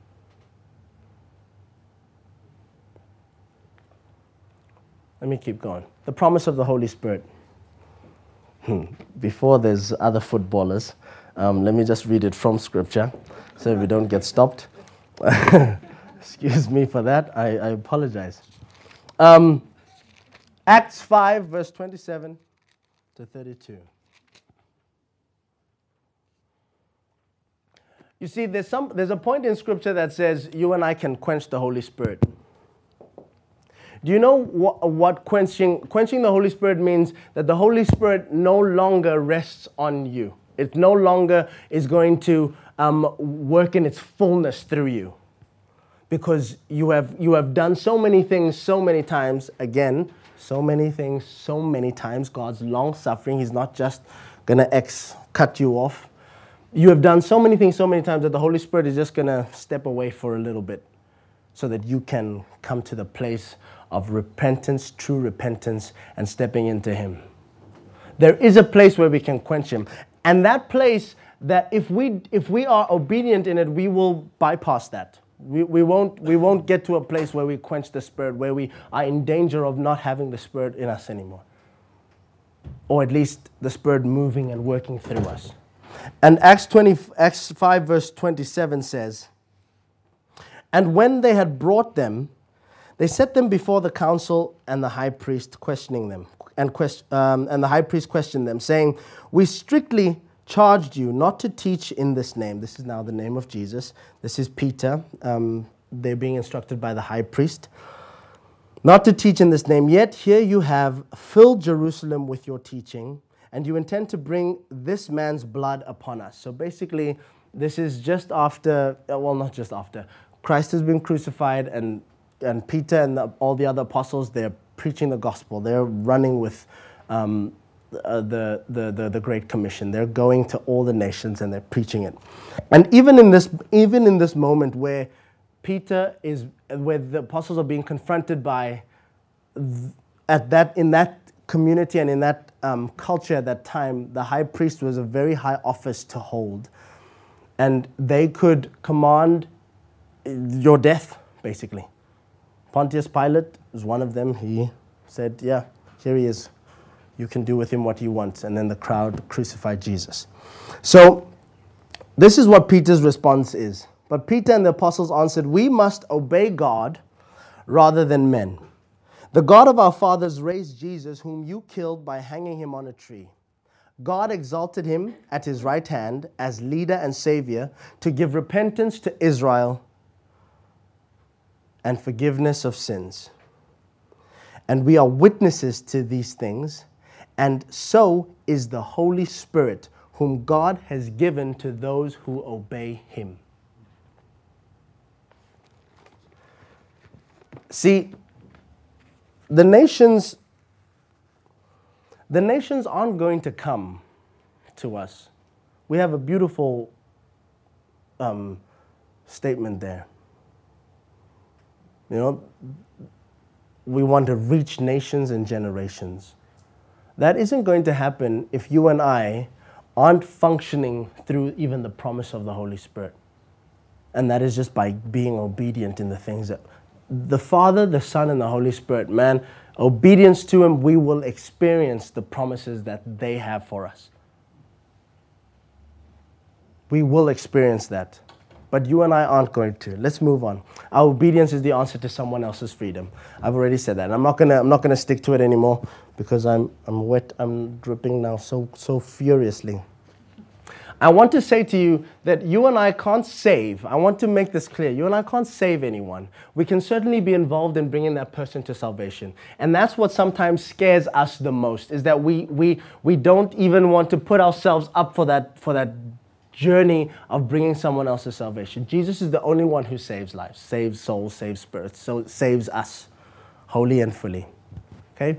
Let me keep going. The promise of the Holy Spirit. Hmm. Before there's other footballers, um, let me just read it from Scripture so we don't get stopped. Excuse me for that. I, I apologize. Um, Acts five, verse twenty-seven to thirty-two. You see, there's some there's a point in Scripture that says you and I can quench the Holy Spirit. Do you know what, what quenching quenching the Holy Spirit means? That the Holy Spirit no longer rests on you. It no longer is going to um, work in its fullness through you. Because you have you have done so many things so many times. Again, so many things so many times. God's long-suffering. He's not just going to ex cut you off. You have done so many things so many times that the Holy Spirit is just going to step away for a little bit so that you can come to the place of repentance, true repentance, and stepping into Him. There is a place where we can quench Him. And that place that if we if we are obedient in it, we will bypass that. We, we won't we won't get to a place where we quench the Spirit, where we are in danger of not having the Spirit in us anymore. Or at least the Spirit moving and working through us. And Acts twenty, Acts five verse twenty-seven says, "And when they had brought them, they set them before the council and the high priest, questioning them. And, quest, um, and the high priest questioned them, saying, 'We strictly charged you not to teach in this name.'" This is now the name of Jesus. This is Peter. Um, they're being instructed by the high priest. "Not to teach in this name, yet here you have filled Jerusalem with your teaching, and you intend to bring this man's blood upon us." So basically, this is just after, well, not just after. Christ has been crucified, and and Peter and the, all the other apostles, they're preaching the gospel. They're running with um, uh, the, the, the, the Great Commission. They're going to all the nations and they're preaching it. And even in this, even in this moment where Peter is, where the apostles are being confronted by, th- at that in that community and in that um, culture at that time, the high priest was a very high office to hold. And they could command your death, basically. Pontius Pilate was one of them. He said, yeah, here he is. You can do with him what you want. And then the crowd crucified Jesus. So this is what Peter's response is. "But Peter and the apostles answered, 'We must obey God rather than men. The God of our fathers raised Jesus, whom you killed by hanging him on a tree. God exalted him at his right hand as leader and savior to give repentance to Israel and forgiveness of sins. And we are witnesses to these things, and so is the Holy Spirit, whom God has given to those who obey him.'" See, the nations, the nations aren't going to come to us. We have a beautiful um, statement there. You know, we want to reach nations and generations. That isn't going to happen if you and I aren't functioning through even the promise of the Holy Spirit. And that is just by being obedient in the things that the Father, the Son, and the Holy Spirit, man, obedience to Him, we will experience the promises that they have for us. We will experience that. But you and I aren't going to. Let's move on. Our obedience is the answer to someone else's freedom. I've already said that. And I'm not gonna I'm not gonna stick to it anymore because I'm I'm wet, I'm dripping now so so furiously. I want to say to you that you and I can't save. I want to make this clear. You and I can't save anyone. We can certainly be involved in bringing that person to salvation. And that's what sometimes scares us the most, is that we we we don't even want to put ourselves up for that for that journey of bringing someone else to salvation. Jesus is the only one who saves lives, saves souls, saves spirits, so saves us wholly and fully. Okay?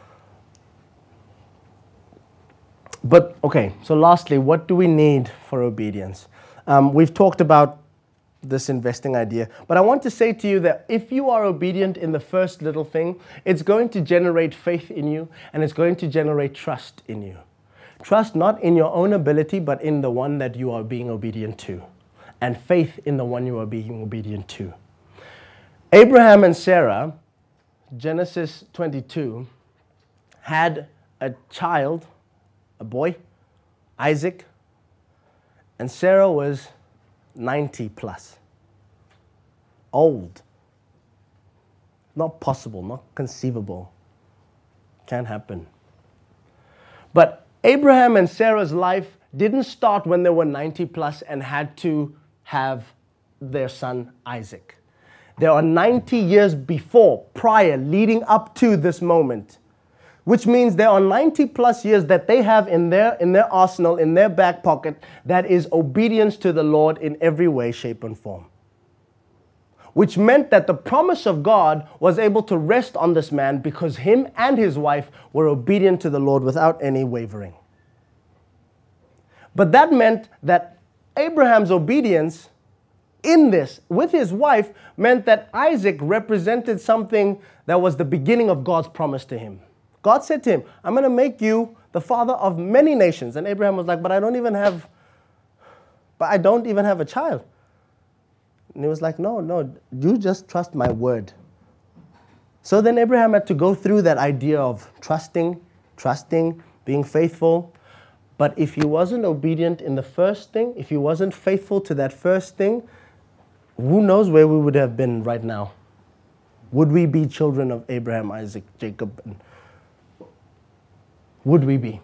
But, okay, so lastly, what do we need for obedience? Um, we've talked about this investing idea, but I want to say to you that if you are obedient in the first little thing, it's going to generate faith in you, and it's going to generate trust in you. Trust not in your own ability, but in the one that you are being obedient to, and faith in the one you are being obedient to. Abraham and Sarah, Genesis twenty-two, had a child, a boy, Isaac, and Sarah was ninety plus. Old. Not possible, not conceivable. Can't happen. But Abraham and Sarah's life didn't start when they were ninety plus and had to have their son Isaac. There are ninety years before, prior, leading up to this moment, which means there are ninety plus years that they have in their, in their arsenal, in their back pocket, that is obedience to the Lord in every way, shape, and form. Which meant that the promise of God was able to rest on this man because him and his wife were obedient to the Lord without any wavering. But that meant that Abraham's obedience in this, with his wife, meant that Isaac represented something that was the beginning of God's promise to him. God said to him, I'm going to make you the father of many nations. And Abraham was like, but I don't even have, but I don't even have a child. And he was like, no, no, you just trust my word. So then Abraham had to go through that idea of trusting, trusting, being faithful. But if he wasn't obedient in the first thing, if he wasn't faithful to that first thing, who knows where we would have been right now? Would we be children of Abraham, Isaac, Jacob? And would we be?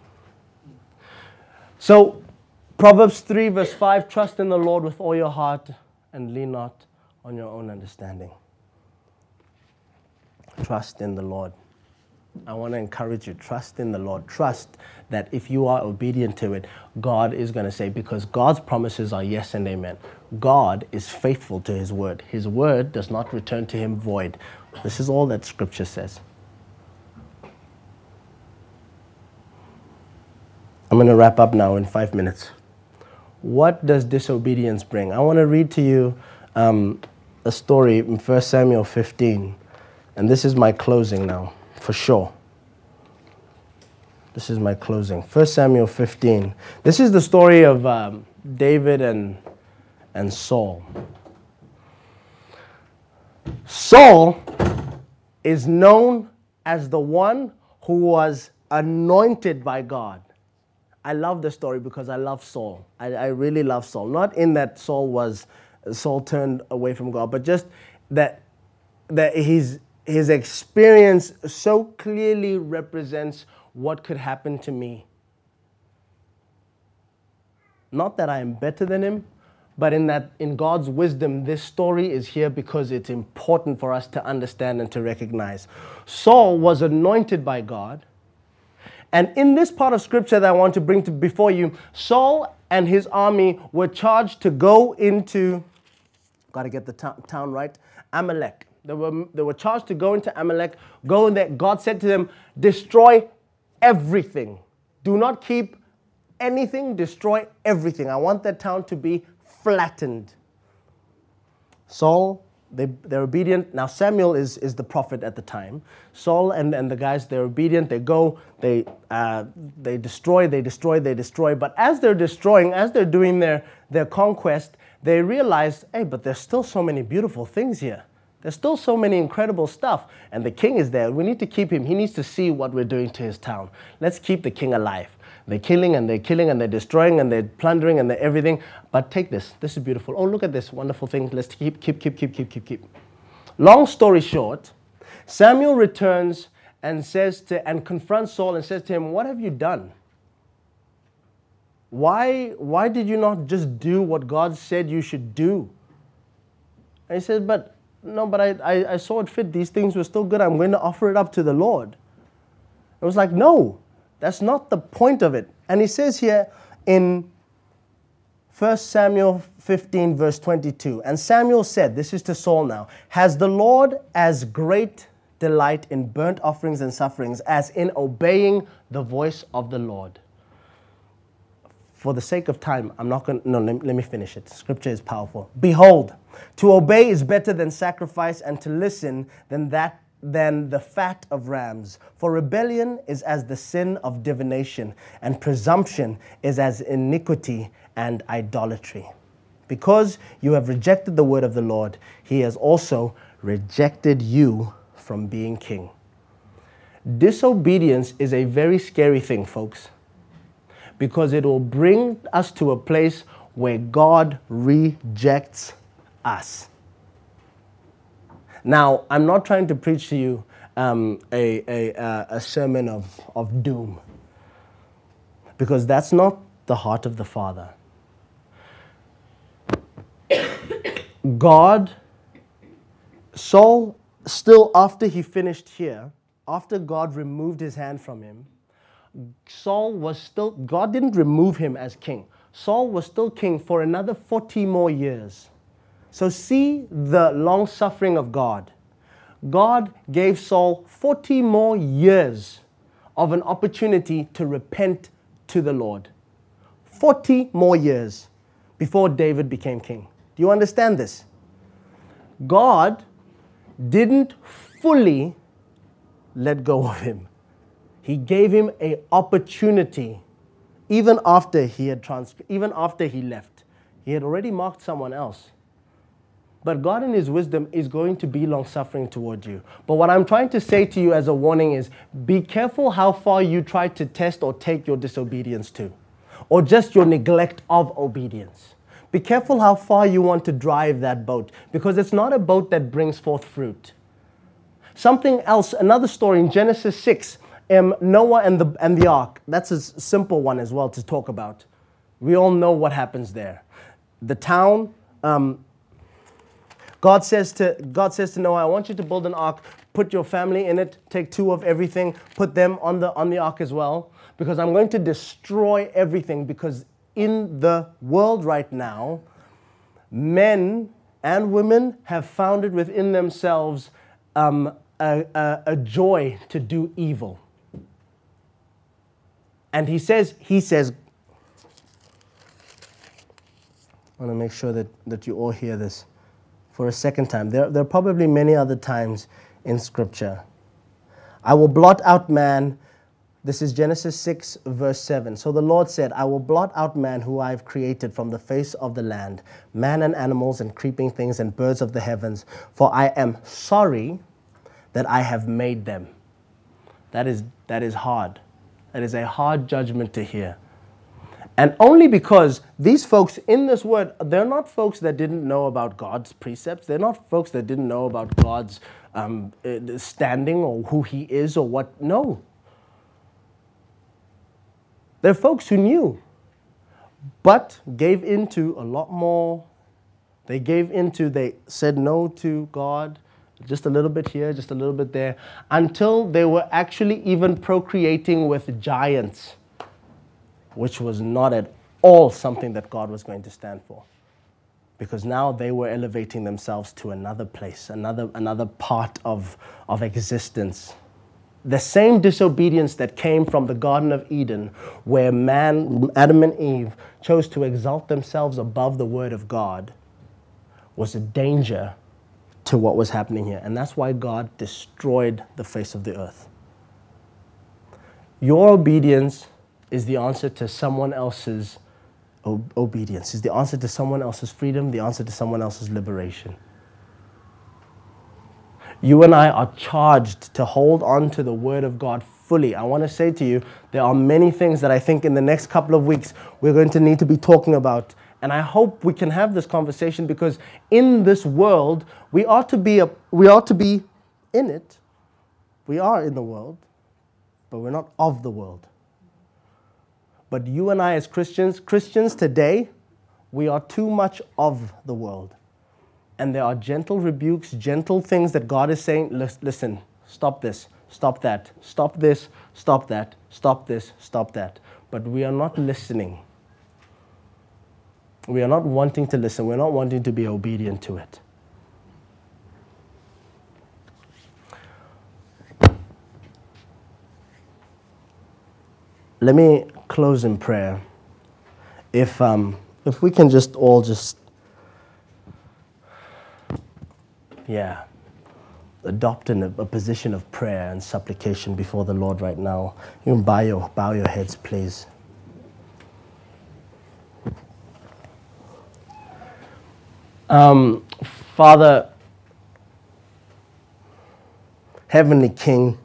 So Proverbs three verse five, trust in the Lord with all your heart and lean not on your own understanding. Trust in the Lord. I want to encourage you, trust in the Lord. Trust that if you are obedient to it, God is going to say, because God's promises are yes and amen. God is faithful to his word. His word does not return to him void. This is all that Scripture says. I'm going to wrap up now in five minutes. What does disobedience bring? I want to read to you um, a story in First Samuel fifteen. And this is my closing now, for sure. This is my closing. First Samuel fifteen. This is the story of um, David and, and Saul. Saul is known as the one who was anointed by God. I love the story because I love Saul. I, I really love Saul. Not in that Saul was, Saul turned away from God, but just that that his, his experience so clearly represents what could happen to me. Not that I am better than him, but in that in God's wisdom, this story is here because it's important for us to understand and to recognize. Saul was anointed by God. And in this part of Scripture that I want to bring to before you, Saul and his army were charged to go into, got to get the to- town right, Amalek. They were, they were charged to go into Amalek, go in there. God said to them, destroy everything. Do not keep anything, destroy everything. I want that town to be flattened. Saul they, they're obedient. Now Samuel is, is the prophet at the time. Saul and, and the guys, they're obedient. They go, they, uh, they destroy, they destroy, they destroy. But as they're destroying, as they're doing their, their conquest, they realize, hey, but there's still so many beautiful things here. There's still so many incredible stuff. And the king is there. We need to keep him. He needs to see what we're doing to his town. Let's keep the king alive. They're killing and they're killing and they're destroying and they're plundering and they're everything. But take this. This is beautiful. Oh, look at this wonderful thing. Let's keep, keep, keep, keep, keep, keep, keep. Long story short, Samuel returns and says to, and confronts Saul and says to him, what have you done? Why, why did you not just do what God said you should do? And he says, but no, but I, I, I saw it fit. These things were still good. I'm going to offer it up to the Lord. It was like, no. That's not the point of it. And he says here in First Samuel fifteen, verse twenty-two, and Samuel said, this is to Saul now, has the Lord as great delight in burnt offerings and sufferings as in obeying the voice of the Lord? For the sake of time, I'm not going to, no, let, let me finish it. Scripture is powerful. Behold, to obey is better than sacrifice, and to listen than that than the fat of rams. For rebellion is as the sin of divination, and presumption is as iniquity and idolatry. Because you have rejected the word of the Lord, he has also rejected you from being king. Disobedience is a very scary thing, folks, because it will bring us to a place where God rejects us. Now, I'm not trying to preach to you um, a, a, a sermon of, of doom, because that's not the heart of the Father. God, Saul, still after he finished here, after God removed his hand from him, Saul was still, God didn't remove him as king. Saul was still king for another forty more years. So see the long suffering of God. God gave Saul forty more years of an opportunity to repent to the Lord. forty more years before David became king. Do you understand this? God didn't fully let go of him. He gave him an opportunity even after he had trans- even after he left. He had already marked someone else. But God in his wisdom is going to be long-suffering toward you. But what I'm trying to say to you as a warning is, be careful how far you try to test or take your disobedience to, or just your neglect of obedience. Be careful how far you want to drive that boat, because it's not a boat that brings forth fruit. Something else, another story in Genesis six, um, Noah and the, and the ark. That's a simple one as well to talk about. We all know what happens there. The town... Um, God says to God says to Noah, I want you to build an ark, put your family in it, take two of everything, put them on the on the ark as well, because I'm going to destroy everything, because in the world right now, men and women have found it within themselves um, a, a, a joy to do evil. And he says, he says, I want to make sure that, that you all hear this for a second time. There, there are probably many other times in Scripture. I will blot out man. This is Genesis six, verse seven. So the Lord said, I will blot out man who I have created from the face of the land, man and animals and creeping things and birds of the heavens, for I am sorry that I have made them. That is, that is hard. That is a hard judgment to hear. And only because these folks in this word, they're not folks that didn't know about God's precepts. They're not folks that didn't know about God's um, standing or who he is or what. No. They're folks who knew, but gave into a lot more. They gave into, they said no to God, just a little bit here, just a little bit there, until they were actually even procreating with giants, which was not at all something that God was going to stand for. Because now they were elevating themselves to another place, another, another part of, of existence. The same disobedience that came from the Garden of Eden, where man, Adam and Eve, chose to exalt themselves above the word of God, was a danger to what was happening here. And that's why God destroyed the face of the earth. Your obedience is the answer to someone else's ob- obedience, is the answer to someone else's freedom, the answer to someone else's liberation. You and I are charged to hold on to the Word of God fully. I want to say to you, there are many things that I think in the next couple of weeks we're going to need to be talking about. And I hope we can have this conversation, because in this world, we ought to be, a, we ought to be in it. We are in the world, but we're not of the world. But you and I as Christians, Christians today, we are too much of the world. And there are gentle rebukes, gentle things that God is saying, listen, stop this, stop that, stop this, stop that, stop this, stop that. But we are not listening. We are not wanting to listen. We're not wanting to be obedient to it. Let me close in prayer. If um, if we can just all just Yeah, adopt in a, a position of prayer and supplication before the Lord right now. You can bow your, bow your heads, please. Um, Father, Heavenly King,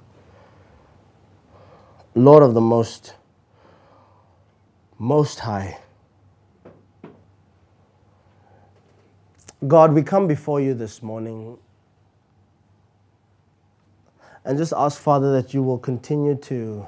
Lord of the Most, Most High, God, we come before you this morning and just ask, Father, that you will continue to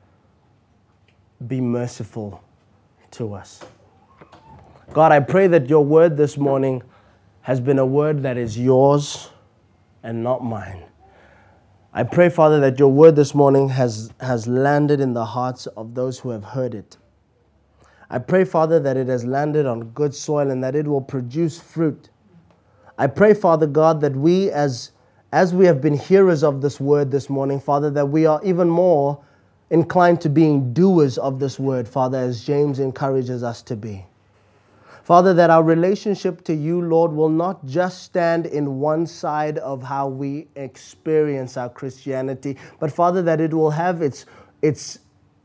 be merciful to us. God, I pray that your word this morning has been a word that is yours and not mine. I pray, Father, that your word this morning has, has landed in the hearts of those who have heard it. I pray, Father, that it has landed on good soil and that it will produce fruit. I pray, Father God, that we, as, as we have been hearers of this word this morning, Father, that we are even more inclined to being doers of this word, Father, as James encourages us to be. Father, that our relationship to you, Lord, will not just stand in one side of how we experience our Christianity, but Father, that it will have its, its,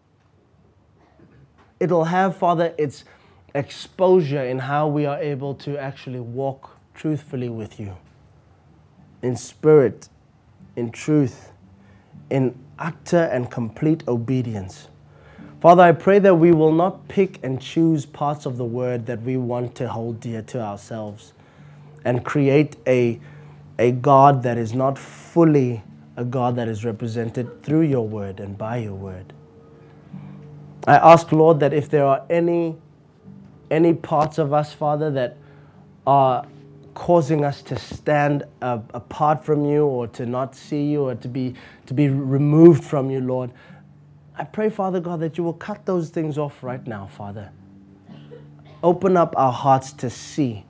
it'll have, Father, its exposure in how we are able to actually walk truthfully with you, in spirit, in truth, in utter and complete obedience. Father, I pray that we will not pick and choose parts of the word that we want to hold dear to ourselves and create a, a God that is not fully a God that is represented through your word and by your word. I ask, Lord, that if there are any, any parts of us, Father, that are causing us to stand uh, apart from you, or to not see you, or to be to be removed from you, Lord, I pray, Father God, that you will cut those things off right now, Father. Open up our hearts to see.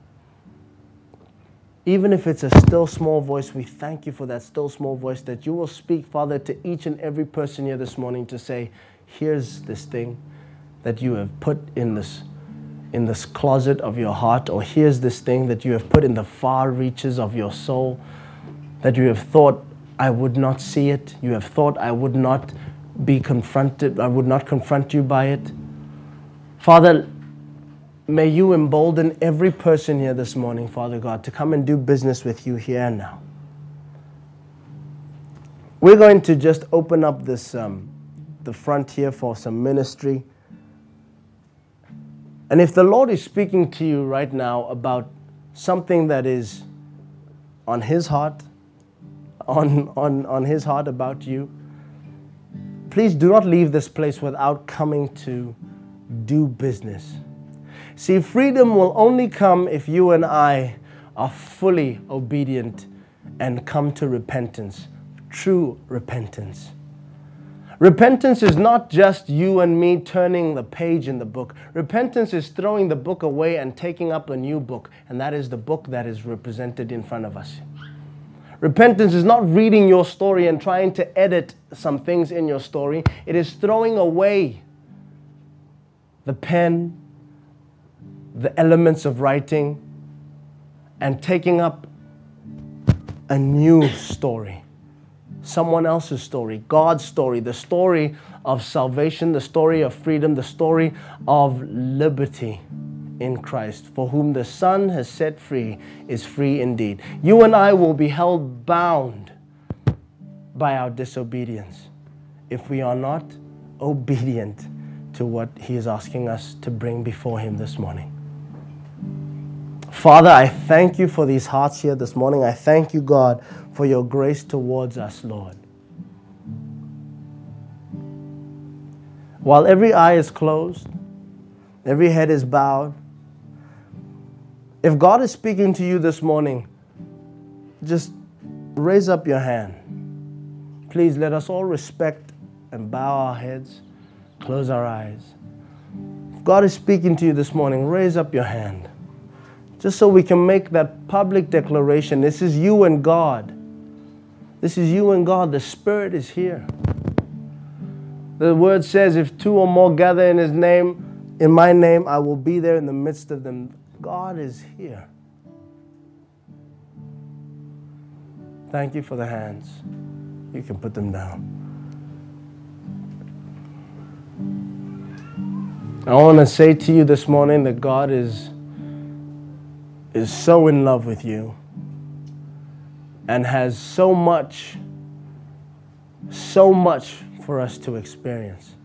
Even if it's a still small voice, we thank you for that still small voice, that you will speak, Father, to each and every person here this morning to say, here's this thing that you have put in this in this closet of your heart, or here's this thing that you have put in the far reaches of your soul, that you have thought I would not see it, you have thought I would not be confronted, I would not confront you by it. Father, may you embolden every person here this morning, Father God, to come and do business with you here and now. We're going to just open up this um, the front here for some ministry. And if the Lord is speaking to you right now about something that is on His heart, on, on, on His heart about you, please do not leave this place without coming to do business. See, freedom will only come if you and I are fully obedient and come to repentance, true repentance. Repentance is not just you and me turning the page in the book. Repentance is throwing the book away and taking up a new book, and that is the book that is represented in front of us. Repentance is not reading your story and trying to edit some things in your story. It is throwing away the pen, the elements of writing, and taking up a new story. Someone else's story, God's story, the story of salvation, the story of freedom, the story of liberty in Christ. For whom the Son has set free is free indeed. You and I will be held bound by our disobedience if we are not obedient to what He is asking us to bring before Him this morning. Father, I thank You for these hearts here this morning. I thank You, God, for Your grace towards us, Lord. While every eye is closed, every head is bowed, if God is speaking to you this morning, just raise up your hand. Please let us all respect and bow our heads, close our eyes. If God is speaking to you this morning, raise up your hand. Just so we can make that public declaration. This is you and God. This is you and God. The Spirit is here. The word says, if two or more gather in His name, in my name, I will be there in the midst of them. God is here. Thank You for the hands. You can put them down. I want to say to you this morning that God is is so in love with you and has so much, so much for us to experience.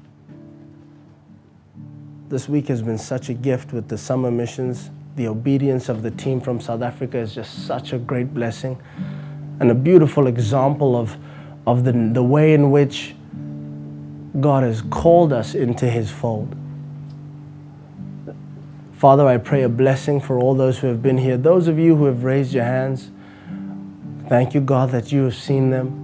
This week has been such a gift with the summer missions. The obedience of the team from South Africa is just such a great blessing and a beautiful example of, of the, the way in which God has called us into His fold. Father, I pray a blessing for all those who have been here. Those of you who have raised your hands, thank You, God, that You have seen them.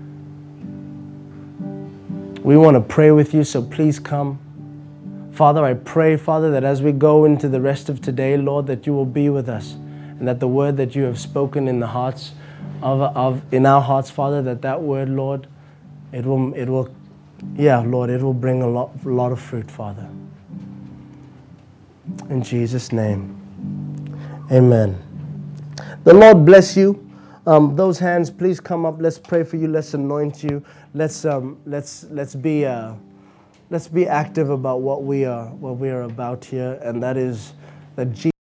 We want to pray with you, so please come. Father, I pray, Father, that as we go into the rest of today, Lord, that You will be with us and that the word that You have spoken in the hearts of, of in our hearts, Father, that that word, Lord, it will, it will, yeah, Lord, it will bring a lot, a lot of fruit, Father. In Jesus' name, amen. The Lord bless you. Um, those hands, please come up. Let's pray for you. Let's anoint you. Let's um, let's let's be uh, let's be active about what we are what we are about here, and that is that Jesus.